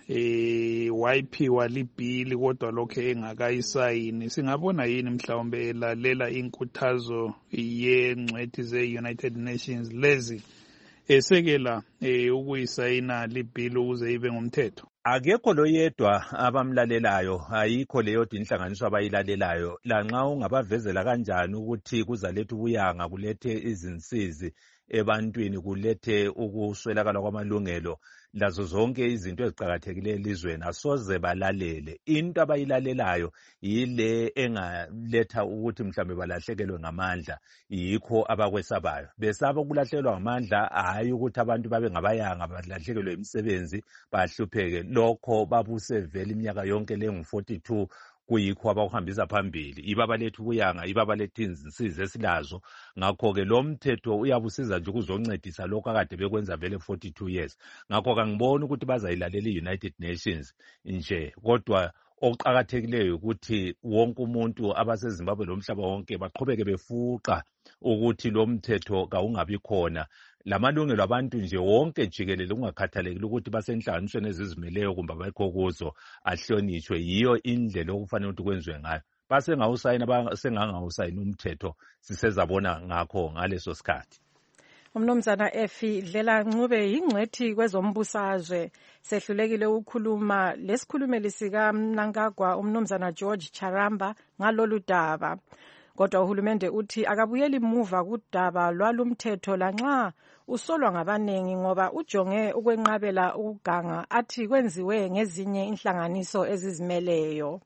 wayiphiwa libhili kodwa lokho engakayisayini. Singabona yini mhlawumbe elalela inkuthazo yengcwethi ze-United Nations lezi esekela ukuyisayina libhili ukuze ibe ngumthetho? Akekho lo yedwa abamlalelayo, ayikho leyo inhlanganiso abayilalelayo. Lanxa ungabavezela kanjani ukuthi kuzaletha ubuyanga, kulethe izinsizi ebantwini, kulethe ukuswelakala kwamalungelo, lazo zonke izinto eziqakathekileyo elizweni, asoze balalele. Into abayilalelayo yile engaletha ukuthi mhlawumbe balahlekelwe ngamandla, yikho abakwesabayo. Besaba ukulahlekelwa ngamandla, hayi ukuthi abantu babe ngabayanga balahlekelwe imisebenzi bahlupheke. Lokho babuse vele iminyaka yonke lengu 42 kuyikho abakuhambisa phambili, ibaba lethu kuyanga, ibaba lethu insiza esilazo. Ngakho-ke lo mthetho uyabusiza nje ukuzoncedisa lokho akade bekwenza vele 42 years. Ngakho kangiboni ukuthi bazayilalela i-United Nations nje, kodwa okuqakathekileyo ukuthi wonke umuntu abaseZimbabwe lomhlaba wonke baqhubeke befuqa ukuthi lo mthetho kawungabi khona. Lamalungelo abantu nje wonke jikelele ungakhathalekile ukuthi basenhlanganisweni ezizimeleyo kumbe abekho kuzo ahlonishwe. Yiyo indlela okufanele ukuthi kwenziwe ngayo. Basengangawusayini umthetho sisezabona ngakho ngaleso sikhathi. Umnumzana Efi Dlela Ncube yingcwethi kwezombusazwe sehlulekile ukukhuluma lesikhulumeli sika Mnangagwa umnumzana George Charamba ngalolu daba. Kodwa uhulumende uthi akabuyeli muva kudaba lwalumthetho lanxa usolwa ngabanengi ngoba ujonge ukwenqabela ukuganga athi kwenziwe ngezinye inhlanganiso ezizimeleyo.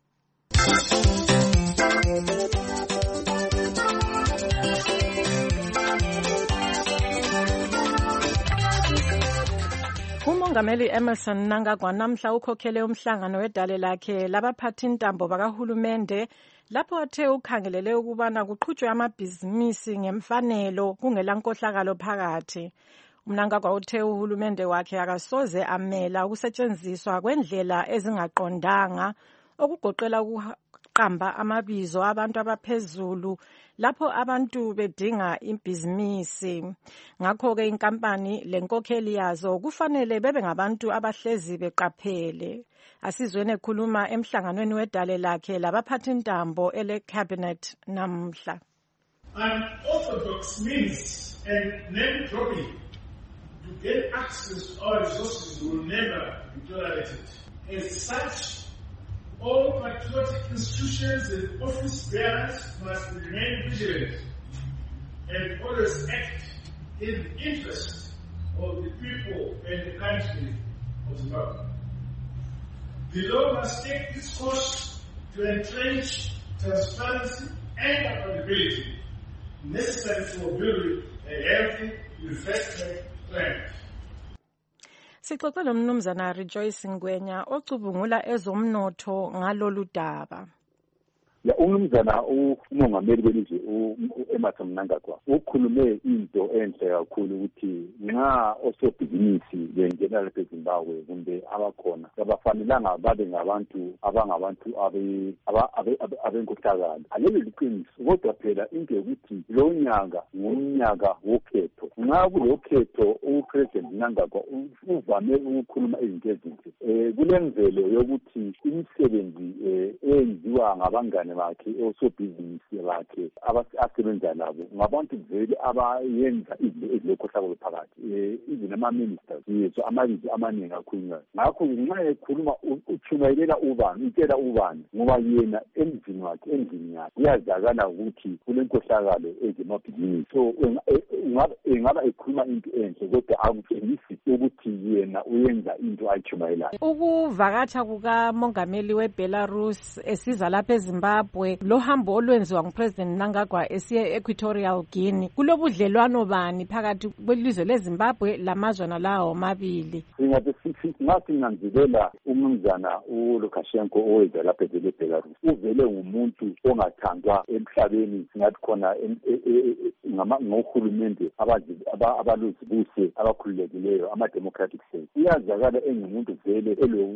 Umongameli Emmerson Mnangagwa namhla ukhokhele umhlangano wedale lakhe labaphathi intambo bakahulumende lapho athe ukhangelele ukubana kuqhutshwe amabhizinisi ngemfanelo kungelankohlakalo phakathi. Mnangagwa uthe uhulumende wakhe akasoze amela ukusetshenziswa kwendlela ezingaqondanga okugoqela ukuqamba amabizo abantu abaphezulu lapho abantu bedinga ibhizinisi. Ngakho-ke inkampani lenkokheli yazo kufanele bebe ngabantu abahlezi beqaphele. Asizweni ekhuluma emhlanganweni wedale lakhe labaphathi intambo ele-cabinet namhla. Unorthodox means and name dropping to get access to our resources will never be tolerated. As such, all patriotic institutions and office bearers must remain vigilant and always act in the interest of the people and the country of Zimbabwe. The law must take its course to entrench transparency and accountability necessary for building a healthy investment climate. Sixoxe nomnumzana Rejoice Ngwenya ocubungula ezomnotho ngalolu daba. Umnumzana umongameli belizwe Emmerson Mnangagwa ukhulume into enhle kakhulu ukuthi nxa osebhizinisi bengena lapha eZimbabwe kumbe abakhona abafanelanga babe ngabantu abenkohlakalo. Alelo liqiniso kodwa phela into yokuthi lo nyaka ngomnyaka wokhetho. Nxa kulokhetho uPresident Mnangagwa uvame ukukhuluma izinto ezinhle. Kulemvelo yokuthi imisebenzi eyenziwa ngabangane bakhe osobhizinisi bakhe asebenza labo ngabantu vele abayenza izinto ezilekhohlakalo phakathi. Izinto ama-ministers yethu amabizo amaningi akhulunywayo. Ngakho nxa ekhuluma utshumayelela ubani utshela ubani ngoba yena endlini yakhe kuyazakala ukuthi kulenkohlakalo ezemabhizinisi. So engaba ekhuluma into enhle kodwa akutshengisi ukuthi yena uyenza into ayichumayelayo. Ukuvakatsha kukamongameli weBelarus esiza lapha eZimbabwe lo hambo olwenziwa nguPresident Mnangagwa esiye Equatorial Guinea kulobudlelwano bani phakathi kwelizwe leZimbabwe lamazwe lawo omabili? Sinanzelela umnumzana uLukashenko oweza lapha eBelarus uvele ngumuntu ongathandwa emhlabeni singathi khona ngohulumende abaluzibuse abakhululekileyo ama-democratic states. Uyazakala engumuntu vele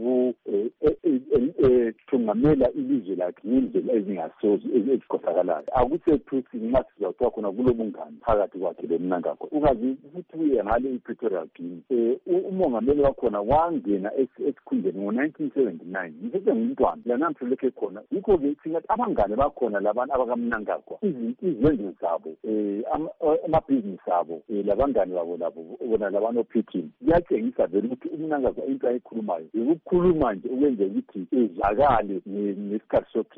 thungamela ilizwe lakhe ngendlela ezingasozi ezikhohlakalayo. Akusethusi nxa sizathiwa khona kulobungane phakathi kwakhe loMnangagwa. Ungazi ukuthi uye ngale iPretoria Guinea. Umongameli wakhona wangena esikhundleni ngo-1979 ngumntwana lanamhla lokhu khona. Yikho-ke singathi abangane bakhona labantu abakaMnangagwa izenzo zabo amabhizinisi abo labangane babo labo bona labantu ophithini kuyatshengisa vele ukuthi uMnangagwa into ayikhulumayo ukukhuluma nje ukwenzela ukuthi ezakale ngesikhathi sokhetho. Siyazi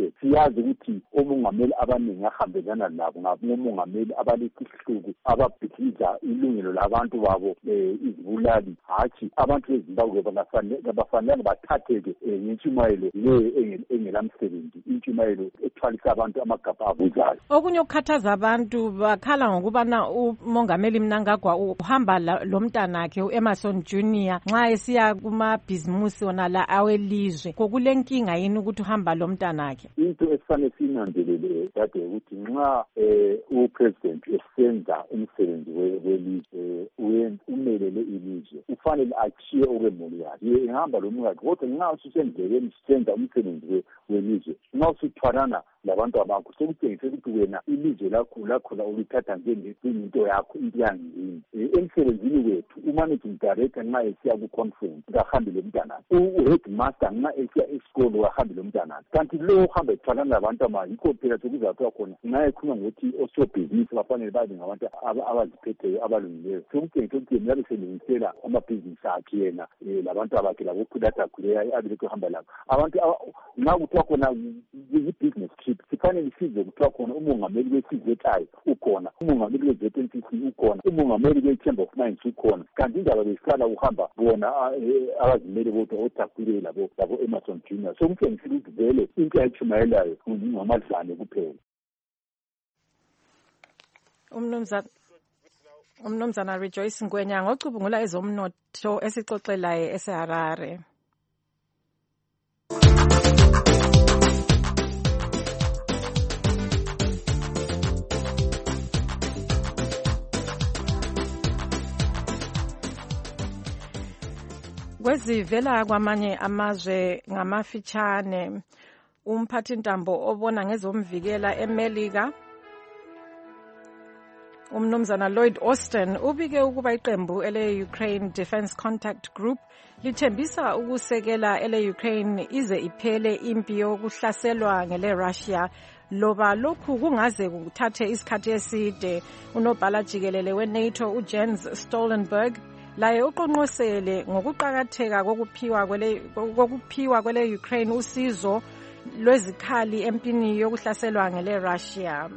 ngazi ukuthi omongameli abaningi ahambelana nabo ngabomongameli abalesihluku ababhikiza ilungelo labantu babo izibulali hatshi abantu beZimbabwe bafanele bathatheke ngentshumayelo le engelamsebenzi intshumayelo ethwalisa abantu amagabha abuzayo. Okunye ukukhathaza abantu bakhala ngokubana umongameli Mnangagwa uhamba lo mntanakhe uEmerson Junior nxa esiya kumabhizimusi wona la awelizwe kokulenkinga yini ukuthi uhamba lo mntanakhe? Into esifanele sinandelele dade ukuthi nxa upresident esenza umsebenzi welizwe umelele ilizwe ufanele achiye okwemuli yakhe ehamba lo mngakhe kodwa nxa usendleleni sisenza umsebenzi welizwe nxa usithwalana labantu abakho sekutshengise ukuthi wena ilizwe lakho ulithatha njengento yakho intiyangini emsebenzini wethu umanaging director nxa esiya ku-conference kahambi lo mntanakhe uheadmaster nxa esiya esikolo kahambi lo mntanakhe kanti lo uhamba ethwalana labantu yikho phela sokuzathiwa khona nxa ekhuluma ngokuthi osobhizinisi bafanele babe ngabantu abaziphetheyo abalungileyo sekutshengise ukuthi yena uyabe selungisela amabhizinisi akhe yena labantu abakhe labokhulathakhule abelekho hamba labo abantu nxa kuthiwa khona yi-business trip sifanele size kuthiwa khona umongameli we-CZI ukhona umongameli we-ZNCC ukhona umongameli we-Chamber of Mines ukhona kanti indaba besala uhamba bona abazimele bodwa oThakule labo Emerson Junior sekutshengise ukuthi vele into ayitshumayelayo ngamadlane kuphela. Umnumzana Rejoice Ngwenya ngocubungula ezomnotho esixoxelayo eseHarare. Kwezivela kwamanye amazwe ngamafitshane umphathintambo obona ngezomvikela eMelika umnumzana Lloyd Austin ubike ukuba iqembu ele-Ukraine Defence Contact Group lithembisa ukusekela ele-Ukraine ize iphele impi yokuhlaselwa ngele-Russia loba lokhu kungaze kuthathe isikhathi eside. Unobhala jikelele we-NATO uJens Stoltenberg laye uqonqosele ngokuqakatheka kokuphiwa kwele-Ukraine usizo lwezikhali empini yokuhlaselwa ngele-Russia.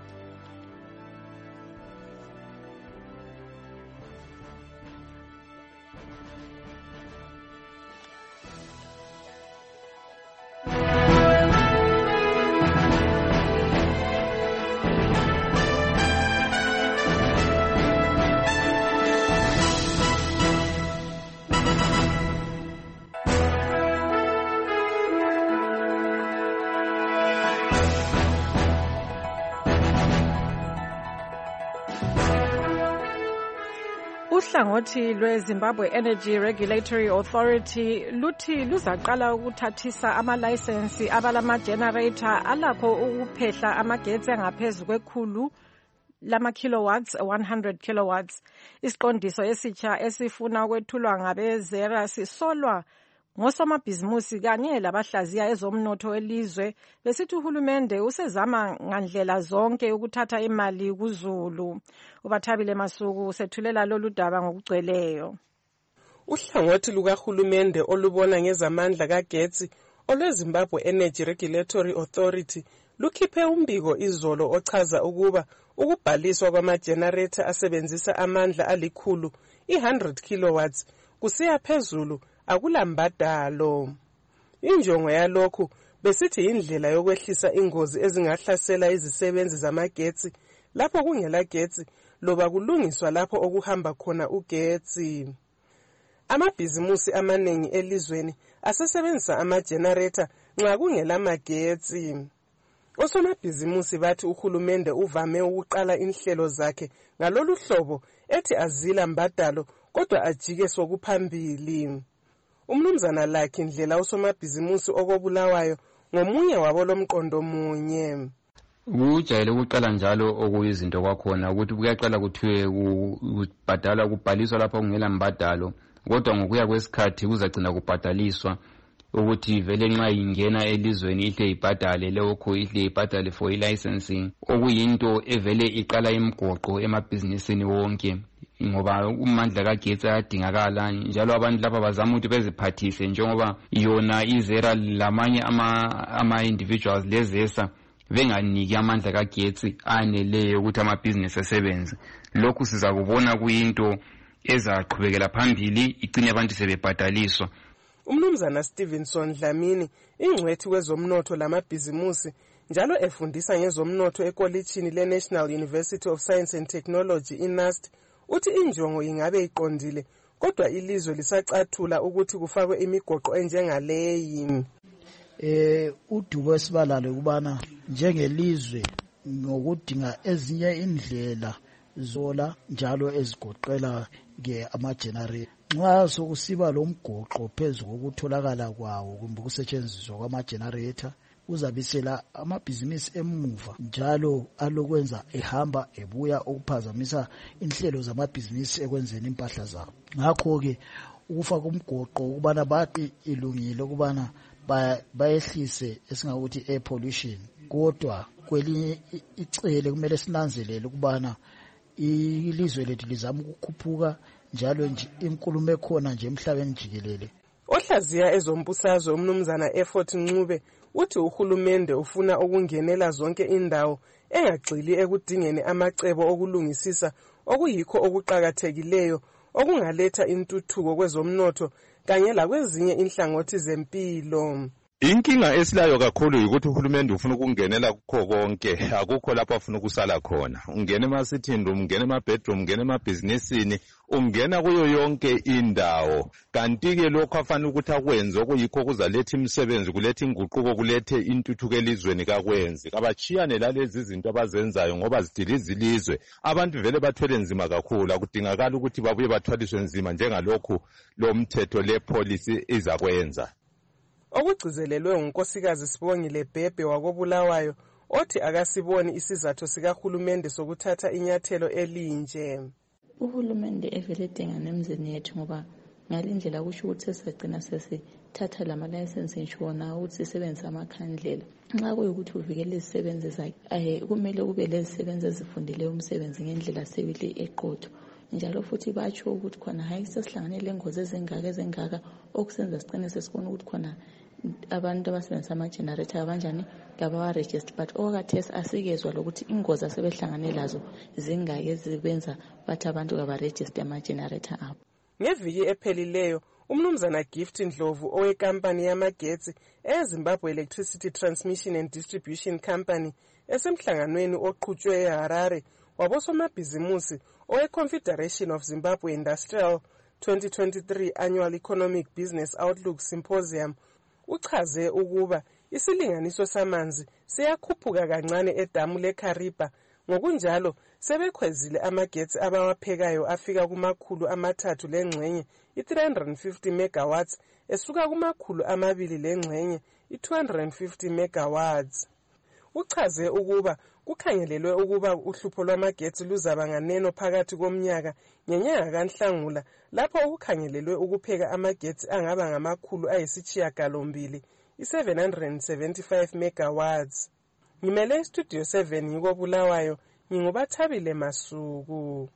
Uhlangothi lwe-Zimbabwe Energy Regulatory Authority luthi luzaqala ukuthathisa amalayisensi abalama-generator alakho ukuphehla amagetsi angaphezu kwekhulu lama-kilowatts 100 kilowatts. Isiqondiso esitsha esifuna ukwethulwa ngabezera sisolwa ngosomabhizimusi kanye labahlaziya ezomnotho welizwe besithi uhulumende usezama ngandlela zonke ukuthatha imali kuzulu. Ubathabile Masuku sethulela lolu daba ngokugcweleyo. Uhlangothi lukahulumende olubona ngezamandla kagetsi olweZimbabwe Energy Regulatory Authority lukhiphe umbiko izolo ochaza ukuba ukubhaliswa kwama-generator asebenzisa amandla alikhulu i-100 kilowatts kusiya phezulu akulambadalo. Injongo yalokhu besithi indlela yokwehlisa ingozi ezingahlasela izisebenzi zamagetsi lapho kungela getsi loba kulungiswa lapho okuhamba khona ugetsi. Amabhizimusi amaningi elizweni asesebenzisa ama-generator nxa kungela magetsi. Osomabhizimusi bathi uhulumende uvame ukuqala inhlelo zakhe ngalolu hlobo ethi azila mbadalo kodwa ajike sokuphambili. Umnumzana Lucky Ndlela usomabhizimusi okobulawayo ngomunye wabo lomqondo munye. Kujayele ukuqala njalo okuyizinto kwakhona ukuthi kuyaqala kuthiwe kubhadala kubhaliswa lapho kungela mbadalo kodwa ngokuya kwesikhathi kuzagcina kubhadaliswa ukuthi vele nxa ingena elizweni ihle ibhadale lokho ihle ibhadale for licensing okuyinto evele iqala imgoqo emabhizinisini wonke ngoba umandla kagetsi ayadingakala njalo abantu lapha bazama ukuthi beziphathise njengoba yona izera lamanye ama-individuals lezesa benganiki amandla kagetsi aneleyo ukuthi amabhizinesi asebenze. Lokhu siza kubona kuyinto ezaqhubekela phambili igcine abantu sebebhadaliswa. Umnumzana Stevenson Dlamini, ingcwethi kwezomnotho lamabhizimusi njalo efundisa ngezomnotho ekolitshini le-National University of Science and Technology i-NUST, uthi injongo ingabe iqondile kodwa ilizwe lisacathula ukuthi kufakwe imigoqo enjengaleyi. Udubo esibalale kubana njengelizwe ngokudinga ezinye indlela zola njalo ezigoqela ke ama-generator. Nxa sokusiba lo mgoqo phezu kokutholakala kwawo kumbe ukusetshenziswa kwama-generator uzabisela amabhizinisi emuva njalo alokwenza ehamba ebuya ukuphazamisa inhlelo zamabhizinisi ekwenzeni impahla zabo. Ngakho-ke ukufaka umgoqo ukubana bathi ilungile ukubana bayehlise esingakuthi air pollution, kodwa kwelinye icele kumele sinanzelele ukubana ilizwe lethu lizama ukukhuphuka njalo nje inkulumo ekhona nje emhlabeni jikelele. Ohlaziya ezombusazwe umnumzana Effort Ncube uthi uhulumende ufuna ukungenela zonke indawo engagxili ekudingeni amacebo okulungisisa okuyikho okuqhakathekileyo okungaletha intuthuko kwezomnotho kanye lakwezinye inhlangothi zempilo. Inkinga esilayo kakhulu ukuthi uhulumende ufuna ukungenela kukho konke, akukho lapho afuna ukusala khona. Ungena ema-sitting room, ungena ema-bedroom, ungena emabhizinisini, ungena kuyo yonke indawo. Kanti-ke lokho afanele ukuthi akwenze okuyikho kuzaletha imisebenzi, kuletha inguquko, kulethe intuthuko elizweni kakwenzi. Kabachiyane lalezi izinto abazenzayo ngoba zidiliza ilizwe. Abantu vele bathwele nzima kakhulu, akudingakala ukuthi babuye bathwaliswe nzima njengalokhu lo mthetho le policy izakwenza. Okugcizelelwe unkosikazi Sibongile Bhebhe wakobulawayo othi akasiboni isizathu sikahulumende sokuthatha inyathelo elinje. Uhulumende evele edinga nemizini yethu ngoba ngalindlela kusho ukuthi sesagcina sesithatha lama-license inshona ukuthi sisebenzise amakhandlela. Nxa kuyukuthi uvikele izisebenzi zakhe kumele kube lezisebenzi ezifundile umsebenzi ngendlela sebili eqotho. Njalo futhi batsho ukuthi khona hayi sesihlanganele ingozi ezengaka okusenza sigcine sesibona ukuthi khona abantu abasebenzisa ama-generator abanjani ngabawa-register, but okwathesi asikezwa lokuthi ingozi asebehlangane lazo zingake zibenza bathi abantu kabaregister ama-generator abo. Ngeviki ephelileyo umnumzana Gift Ndlovu owekampani yamagetsi eZimbabwe Electricity Transmission and Distribution Company esemhlanganweni oqhutshwe eHarare wabosomabhizimusi owe-Confederation of Zimbabwe Industrial 2023 Annual Economic Business Outlook Symposium uchaze ukuba isilinganiso samanzi siyakhuphuka kancane edamu leKariba, ngokunjalo sebekhwezile amagetsi abawaphekayo afika kumakhulu amathathu lengxenye i-350 megawatts esuka kumakhulu amabili lengxenye i-250 megawatts. Uchaze ukuba kukhangelelwe ukuba uhlupho lwamagetsi luzaba nganeno phakathi komnyaka ngenyanga kaNhlangula lapho ukukhangelelwe ukupheka amagetsi angaba ngamakhulu ayisishiyagalombili i-775 megawatts. Ngimele Studio 7 ngikobulawayo, ngingubathabile Masuku.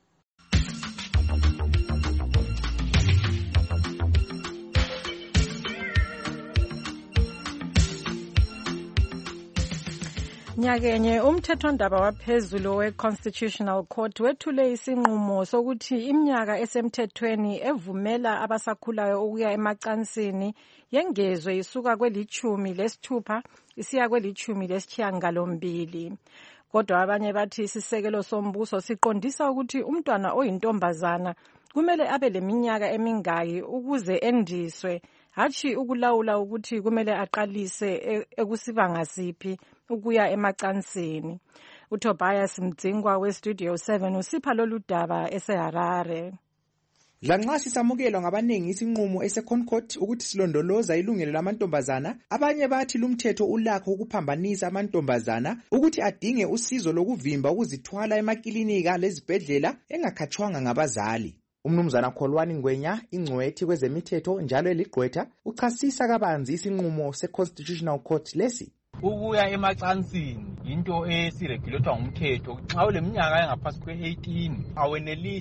Nyakenye umthethwandaba waphezulu we-Constitutional Court wethule isinqumo sokuthi iminyaka esemthethweni evumela abasakhulayo ukuya emacansini yengezwe isuka kweli-16 isiya kweli-18. Kodwa abanye bathi isisekelo sombuso siqondisa ukuthi umntwana oyintombazana kumele abe leminyaka emingaki ukuze endiswe, hatshi ukulawula ukuthi kumele aqalise ekusibanga siphi ukuya emacansini. uTobias Mdzingwa weStudio 7 usipha lolu daba eseHarare. Lanxa sisamukelwa ngabaningi isinqumo eseConcord ukuthi silondoloza ilungelo lamantombazana, abanye bathi lumthetho ulakho ukuphambanisa amantombazana ukuthi adinge usizo lokuvimba ukuzithwala emakilinika lezibhedlela engakhatshwanga ngabazali. Umnumzana Kholwani Ngwenya, ingcwethi kwezemithetho njalo eligqwetha, uchasisa kabanzi isinqumo seConstitutional Court lesi. Ukuya emacansini into esiregulator ngumthetho. Xa uleminyaka engaphansi kwe-18 awenelisi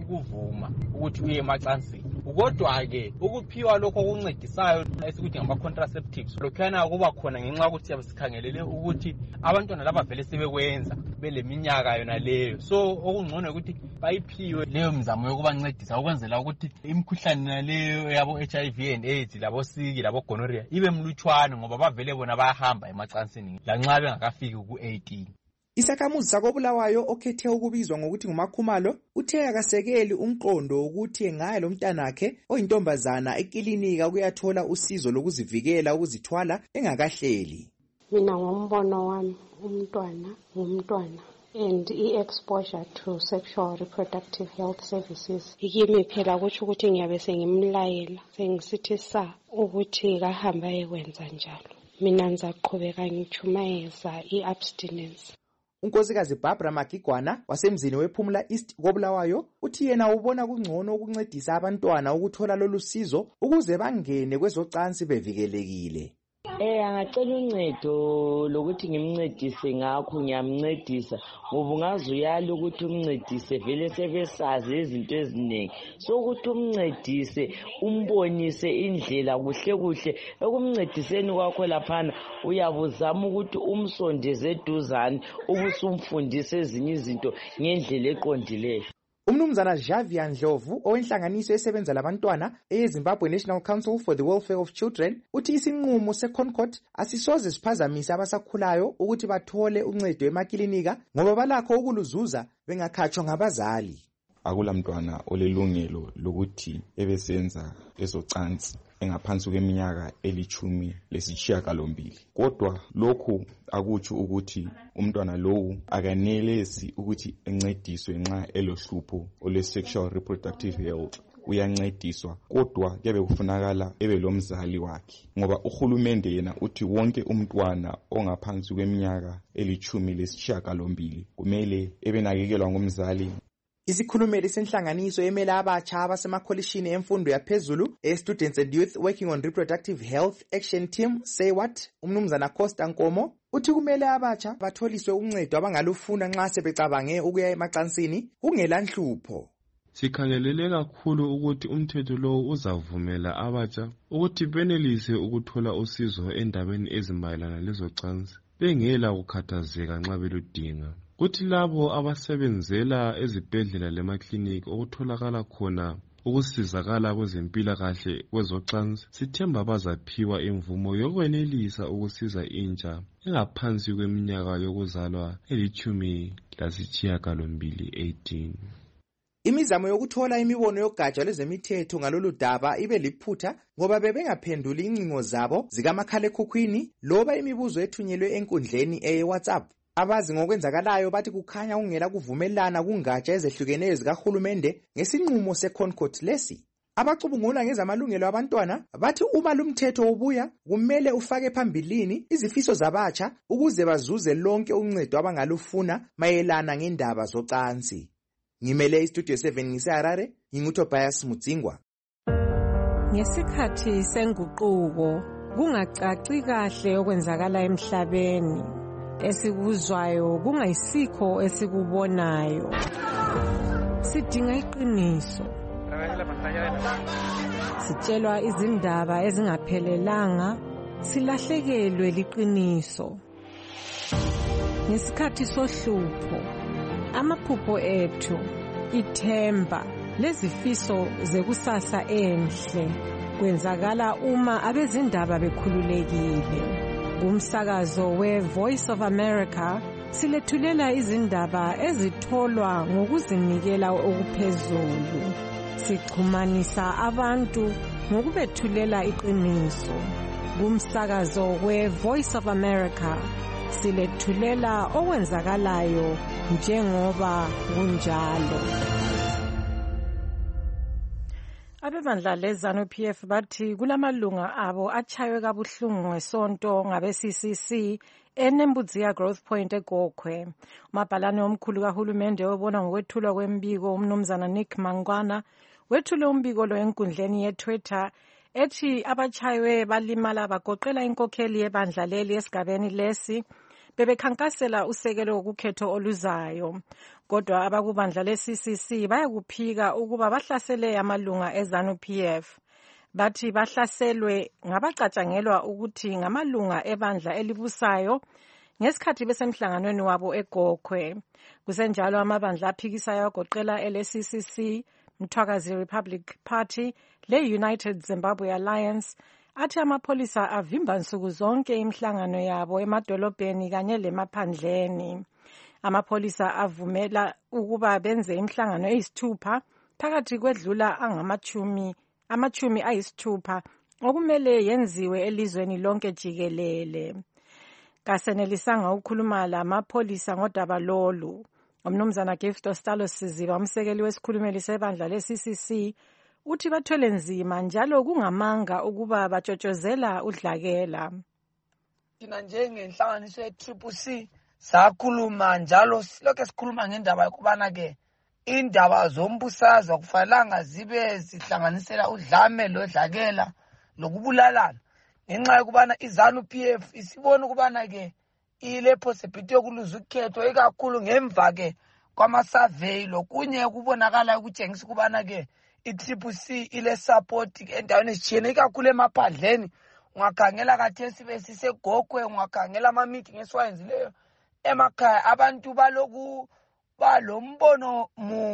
kuvuma ukuthi uye emacansini. Kodwa-ke ukuphiwa lokho okuncedisayo esikuthi ngama-contraceptives lokhuyana kuba khona ngenxa yokuthi siyabe sikhangelele ukuthi abantwana laba vele sebekwenza bele minyaka yona leyo. So okungcono ukuthi bayiphiwe leyo mizamo yokubancedisa ukwenzela ukuthi imikhuhlane leyo yabo HIV and AIDS labo siki labo gonorrhea ibe mlutshwane ngoba bavele bona bayahamba emacansini lanxa bengakafiki ku-18. Isakhamuzi sakoBulawayo okhethe ukubizwa ngokuthi nguMakhumalo uthe akasekeli umqondo ukuthi engaya lo mntanakhe oyintombazana ekilinika ukuyathola usizo lokuzivikela ukuzithwala engakahleli. Mina ngombono wami umntwana ngumntwana and i-exposure to sexual reproductive health services ikimi phela kutsho ukuthi ngiyabe sengimlayela sengisithi ukuthi kahamba ayekwenza njalo. Mina ngizaqhubeka ngichumayeza i-abstinence. Unkosikazi Barbara Magigwana wasemzini wePhumula East koBulawayo uthi yena ubona kungcono ukuncedisa abantwana ukuthola lolu sizo ukuze bangene kwezocansi bevikelekile. Angacela uncedo lokuthi ngimncedise ngakho ngiyamncedisa ngoba ungaze uyali ukuthi umncedise vele sebesazi izinto eziningi so ukuthi umncedise umbonise indlela kuhle ekumncediseni kwakho laphana uyabuzama ukuthi umsondeze eduzane ubusumfundise ezinye izinto ngendlela eqondileyo. Umnumzana Javier Ndlovu owenhlanganiso esebenza labantwana eZimbabwe National Council for the Welfare of Children uthi isinqumo seConcord asisoze siphazamise abasakhulayo ukuthi bathole uncedo emakilinika ngoba balakho ukuluzuza bengakhatshwa ngabazali. Akulamntwana olelungelo lokuthi ebesenza ezocansi engaphansi kweminyaka 18. Kodwa lokhu akutsho ukuthi umntwana lowu akanelesi ukuthi encediswe nxa elohlupho ole-sexual reproductive health. Uyancediswa kodwa kuyabe kufunakala ebe lomzali wakhe ngoba uhulumende yena uthi wonke umntwana ongaphansi kweminyaka 18 kumele ebenakekelwa ngumzali. Isikhulumeli senhlanganiso emela abatsha abasemakholishini emfundo yaphezulu Students and Youth Working on Reproductive Health Action Team Say What umnumzana Costa Nkomo uthi kumele abatsha batholiswe uncedo abangalufuna nxa sebecabange ukuya emacansini kungela nhlupho. Sikhangelele kakhulu ukuthi umthetho lo uzavumela abatsha ukuthi benelise ukuthola usizo endabeni ezimayelana lezocansi bengela kukhathazeka nxa beludinga. Kuthi labo abasebenzela ezibhedlela lemaklinika okutholakala khona ukusizakala kwezempilakahle kwezocansi sithemba bazaphiwa imvumo yokwenelisa ukusiza intsha engaphansi kweminyaka yokuzalwa 18. Imizamo yokuthola imibono yogatsha lwezemithetho ngalolu daba ibe liphutha ngoba bebengaphenduli incingo zabo zikamakhalekhukhwini loba imibuzo ethunyelwe enkundleni eyeWhatsApp. Abazi ngokwenzakalayo bathi kukhanya kungela kuvumelana kungatsha ezehlukeneyo zikahulumende ngesinqumo seConcord lesi. Abacubungula ngezamalungelo abantwana bathi uma lumthetho ubuya kumele ufake phambilini izifiso zabatsha ukuze bazuze lonke uncedo abangalufuna mayelana ngendaba zocansi. Ngimele iStudio 7 ngiseHarare, nginguTobias Mudzingwa. Ngesikhathi senguquko kungacaci kahle okwenzakala emhlabeni. Esikuzwayo kungayisikho esikubonayo. Sidinga iqiniso. Sitshelwa izindaba ezingaphelelanga, silahlekelwe liqiniso. Ngesikhathi sohlupho, amaphupho ethu, ithemba, lezifiso zekusasa enhle kwenzakala uma abezindaba bekhululekile. Kumsakazo we-Voice of America silethulela izindaba ezitholwa ngokuzinikela okuphezulu. Sixhumanisa abantu ngokubethulela iqiniso. Kumsakazo we-Voice of America silethulela okwenzakalayo njengoba kunjalo. Abebandla leZANU-PF bathi kulamalunga abo achaywe kabuhlungu ngesonto ngabe-CCC eNembuzia Growth Point eGokhwe. Umabhalane omkhulu kahulumende obona ngokwethulwa kwembiko umnumzana Nick Mangwana wethule umbiko lo enkundleni yeTwitter ethi abachaywe balimala bagoqela inkokheli yebandla leli esigabeni lesi bebekhankasela usekelo wokukhetho oluzayo. Kodwa abakubandla le-CCC bayakuphika ukuba bahlasele amalunga eZANU-PF. Bathi bahlaselwe ngabacatshangelwa ukuthi ngamalunga ebandla elibusayo ngesikhathi besemhlanganweni wabo eGokhwe. Kusenjalo amabandla aphikisayo agoqela ele-CCC, Mthwakazi Republic Party le-United Zimbabwe Alliance athi amapholisa avimba nsuku zonke imihlangano yabo emadolobheni kanye lemaphandleni. Amapholisa avumela ukuba benze imihlangano eyisithupha phakathi kwedlula amachumi ayisithupha okumele yenziwe elizweni lonke jikelele. Kasenelisanga ukukhuluma lamapholisa ngodaba lolu. Umnumzana Gift Ostalo Siziba, umsekeli wesikhulumeli sebandla le-CCC, uthi bathwele nzima njalo kungamanga ukuba batshotshozela udlakela. Thina njengenhlanganiso ye-CCC sakhuluma njalo silokho sikhuluma ngendaba yokubana ke indaba zombusazwe kufanelanga zibe zihlanganisela udlame lodlakela lokubulalana ngenxa yokubana iZANU-PF isibona ukubana ke ile possibility yokuluza ukhetho ikakhulu ngemva ke kwama-survey lokunye kubonakala ukutshengisa ukubana ke i-CCC ile support endaweni ezitshiyene ikakhulu emaphandleni. Ungakhangela kathesi besiseGokhwe, ungakhangela ama-meeting esiwayenzileyo emakhaya, abantu balombono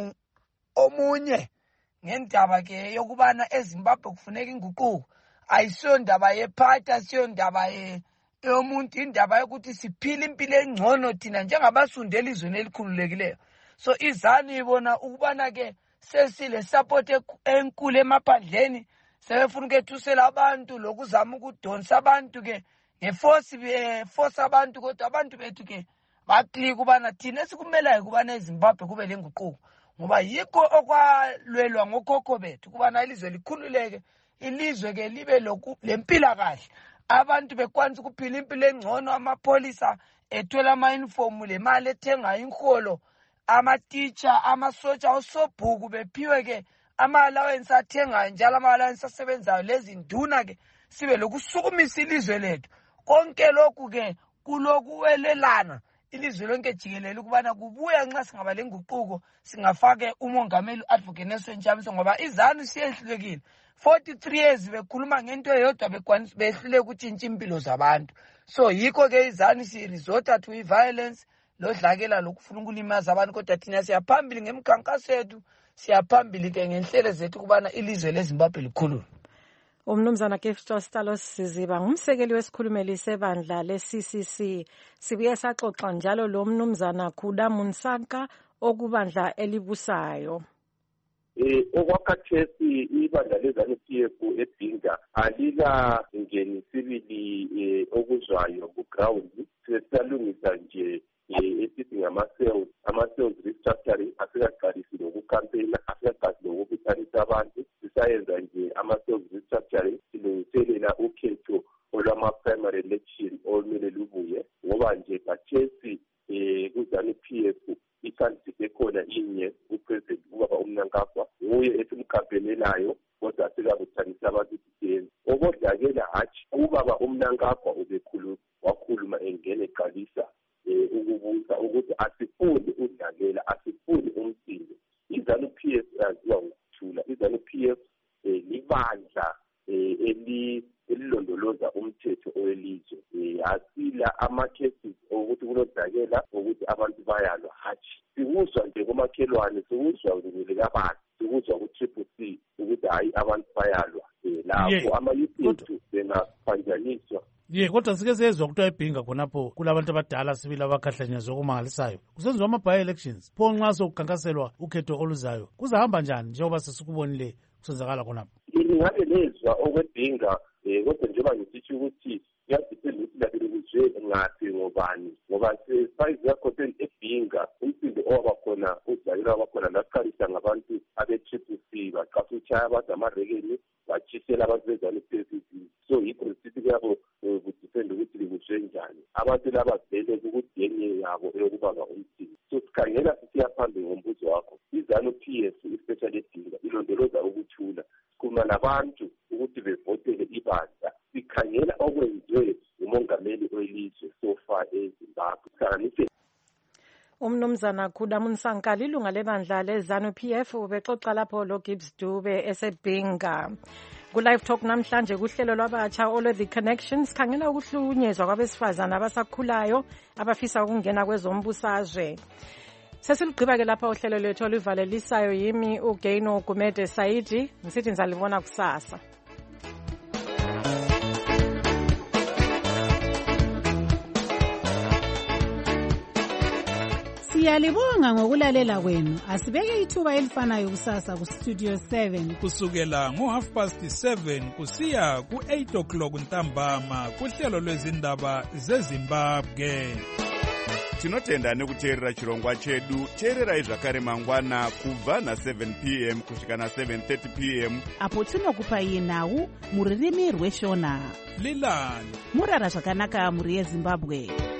omunye ngendaba ke yokubana eZimbabwe kufuneka inguquko. Ayisiyo ndaba yephathi, asiyo ndaba yomuntu, indaba yokuthi siphile impilo engcono thina njengabasundela izweni elikhululekileyo. So iZANU ibona ukubana ke sesile support enkulu emaphandleni, sebefuna ukethusela abantu lokuzama ukudonsa abantu ke ngeforce abantu, kodwa abantu bethu ke baklika ubana thina esikumelayo ukubana eZimbabwe kube lenguquko, ngoba yikho okwalwelwa ngokhokho bethu ukubana ilizwe likhululeke, ilizwe ke libe lempila kahle, abantu bekwanisa ukuphila impilo engcono, amapholisa ethola ama-uniform le mali ethenga inholo, ama-teacher, amasotsha, osobhuku bephiwe ke ama-allowance athengayo njalo ama-allowance asebenzayo, lezi nduna ke sibe lokusukumisa ilizwe lethu. Konke lokhu ke kulokuwelelana ilizwe lonke jikelele ukubana kubuya nxa singaba lenguquko singafake umongameli u-Advocate Nelson Chamisa, ngoba iZANU siyehlulekile 43 years bekhuluma ngento eyodwa behluleke ukutshintsha impilo zabantu. So yikho ke iZANU siresorta to violence lodlakela lokufuna ukulimaza abantu, kodwa thina siyaphambili ngemikhankaso yethu, siyaphambili ke ngenhlelo zethu ukubana ilizwe leZimbabwe likhululwe. Umnumzana Gift Ostalo Siziba ngumsekeli wesikhulumeli sebandla le-CCC. Sibuye saxoxa njalo lo mnumzana Khuda Munsanka okubandla elibusayo. Okwakhathesi ibandla leZANU-PF eBhinga alila ngenisibili okuzwayo ku-ground, sisalungisa nje esithi ama-sales restructuring, asikaqalisile ukukhampeyina, asikaqalisile ukubuthanisa abantu, sisayenza nje ama-sales restructuring, silungiselela ukhetho olwama-primary election olumele lubuye, ngoba nje khathesi ku-ZANU-PF i-candidate ekhona inye upresident ubaba uMnangagwa nguye esimkhampenelayo, kodwa sikabuthanisa abantu sisenza okodlakela hatshi ubaba uMnangagwa wakhuluma engene eqalisa ukubuza ukuthi asifuni udlakela, asifuni umsindo. iZANU-PF yaziwa ngokuthula. iZANU-PF libandla elilondoloza umthetho owelizwe. Asila ama-cases ukuthi kulodlakela ukuthi abantu bayalwa, hatshi. Sikuzwa nje komakhelwane, sikuzwa ngekabani, sikuzwa ku-CCC ukuthi hayi abantu bayalwa. Lapho ama-youth ethu bengaphanjaniswa. Kodwa sike sezwa kuthiwa eBhinga khonapho kulabantu abadala sibili abakhahlanyezwa okumangalisayo. Kusenziwa ama-by-elections. Pho nxa sokukhankaselwa ukhetho oluzayo kuzahamba njani njengoba sesikubonile kusenzakala khonapho? Ingabe lezwa okweBhinga, kodwa njengoba ngisitsho ukuthi kuyadipenda ukuthi labelekuzwe ngaphi ngobani, ngoba size yakhoteni eBhinga umsindo owabakhona udlakela wabakhona laqalisa ngabantu abe-CCC baqasa utshaya abantu amarekeni batshisela abantu beZANU-PF. So yikho sithi kuyabo kudipenda ukuthi likuzwe njani, abantu laba vele kukudenge yabo eyokubanga umsindo. So sikhangela sisiya phambili ngombuzo wakho, iZANU-PF especially eBhinga ilondoloza ukuthula, sikhuluma nabantu ukuthi bevotele ibandla, sikhangela okwenziwe umongameli welizwe so far eZimbabwe. Umnumzana Khudamun Sankali ilunga lebandla leZANU PF ubexoxa lapho lo Gibbs Dube esebhinga. Ku-Live Talk namhlanje kuhlelo lwabatsha olwe-The Connections khangela ukuhlukunyezwa kwabesifazana abasakhulayo abafisa ukungena kwezombusazwe. Sesilugqiba-ke lapha uhlelo lwethu oluvalelisayo yimi uGaino Gumede Saidi ngisithi nizalibona kusasa. Siyalibonga ngokulalela kwenu. Asibeke ithuba elifanayo kusasa ku Studio 7 kusukela ngo7:30 kusiya ku8 o'clock ntambama kuhlelo lwezindaba zeZimbabwe. Tinotenda nekuteerera chirongwa chedu. Teererai zvakare mangwana kubva na7 p.m. kusvika na7:30 p.m. apo tinokupai nhau muririmi rweshona. Lilani murara zvakanaka muri yeZimbabwe.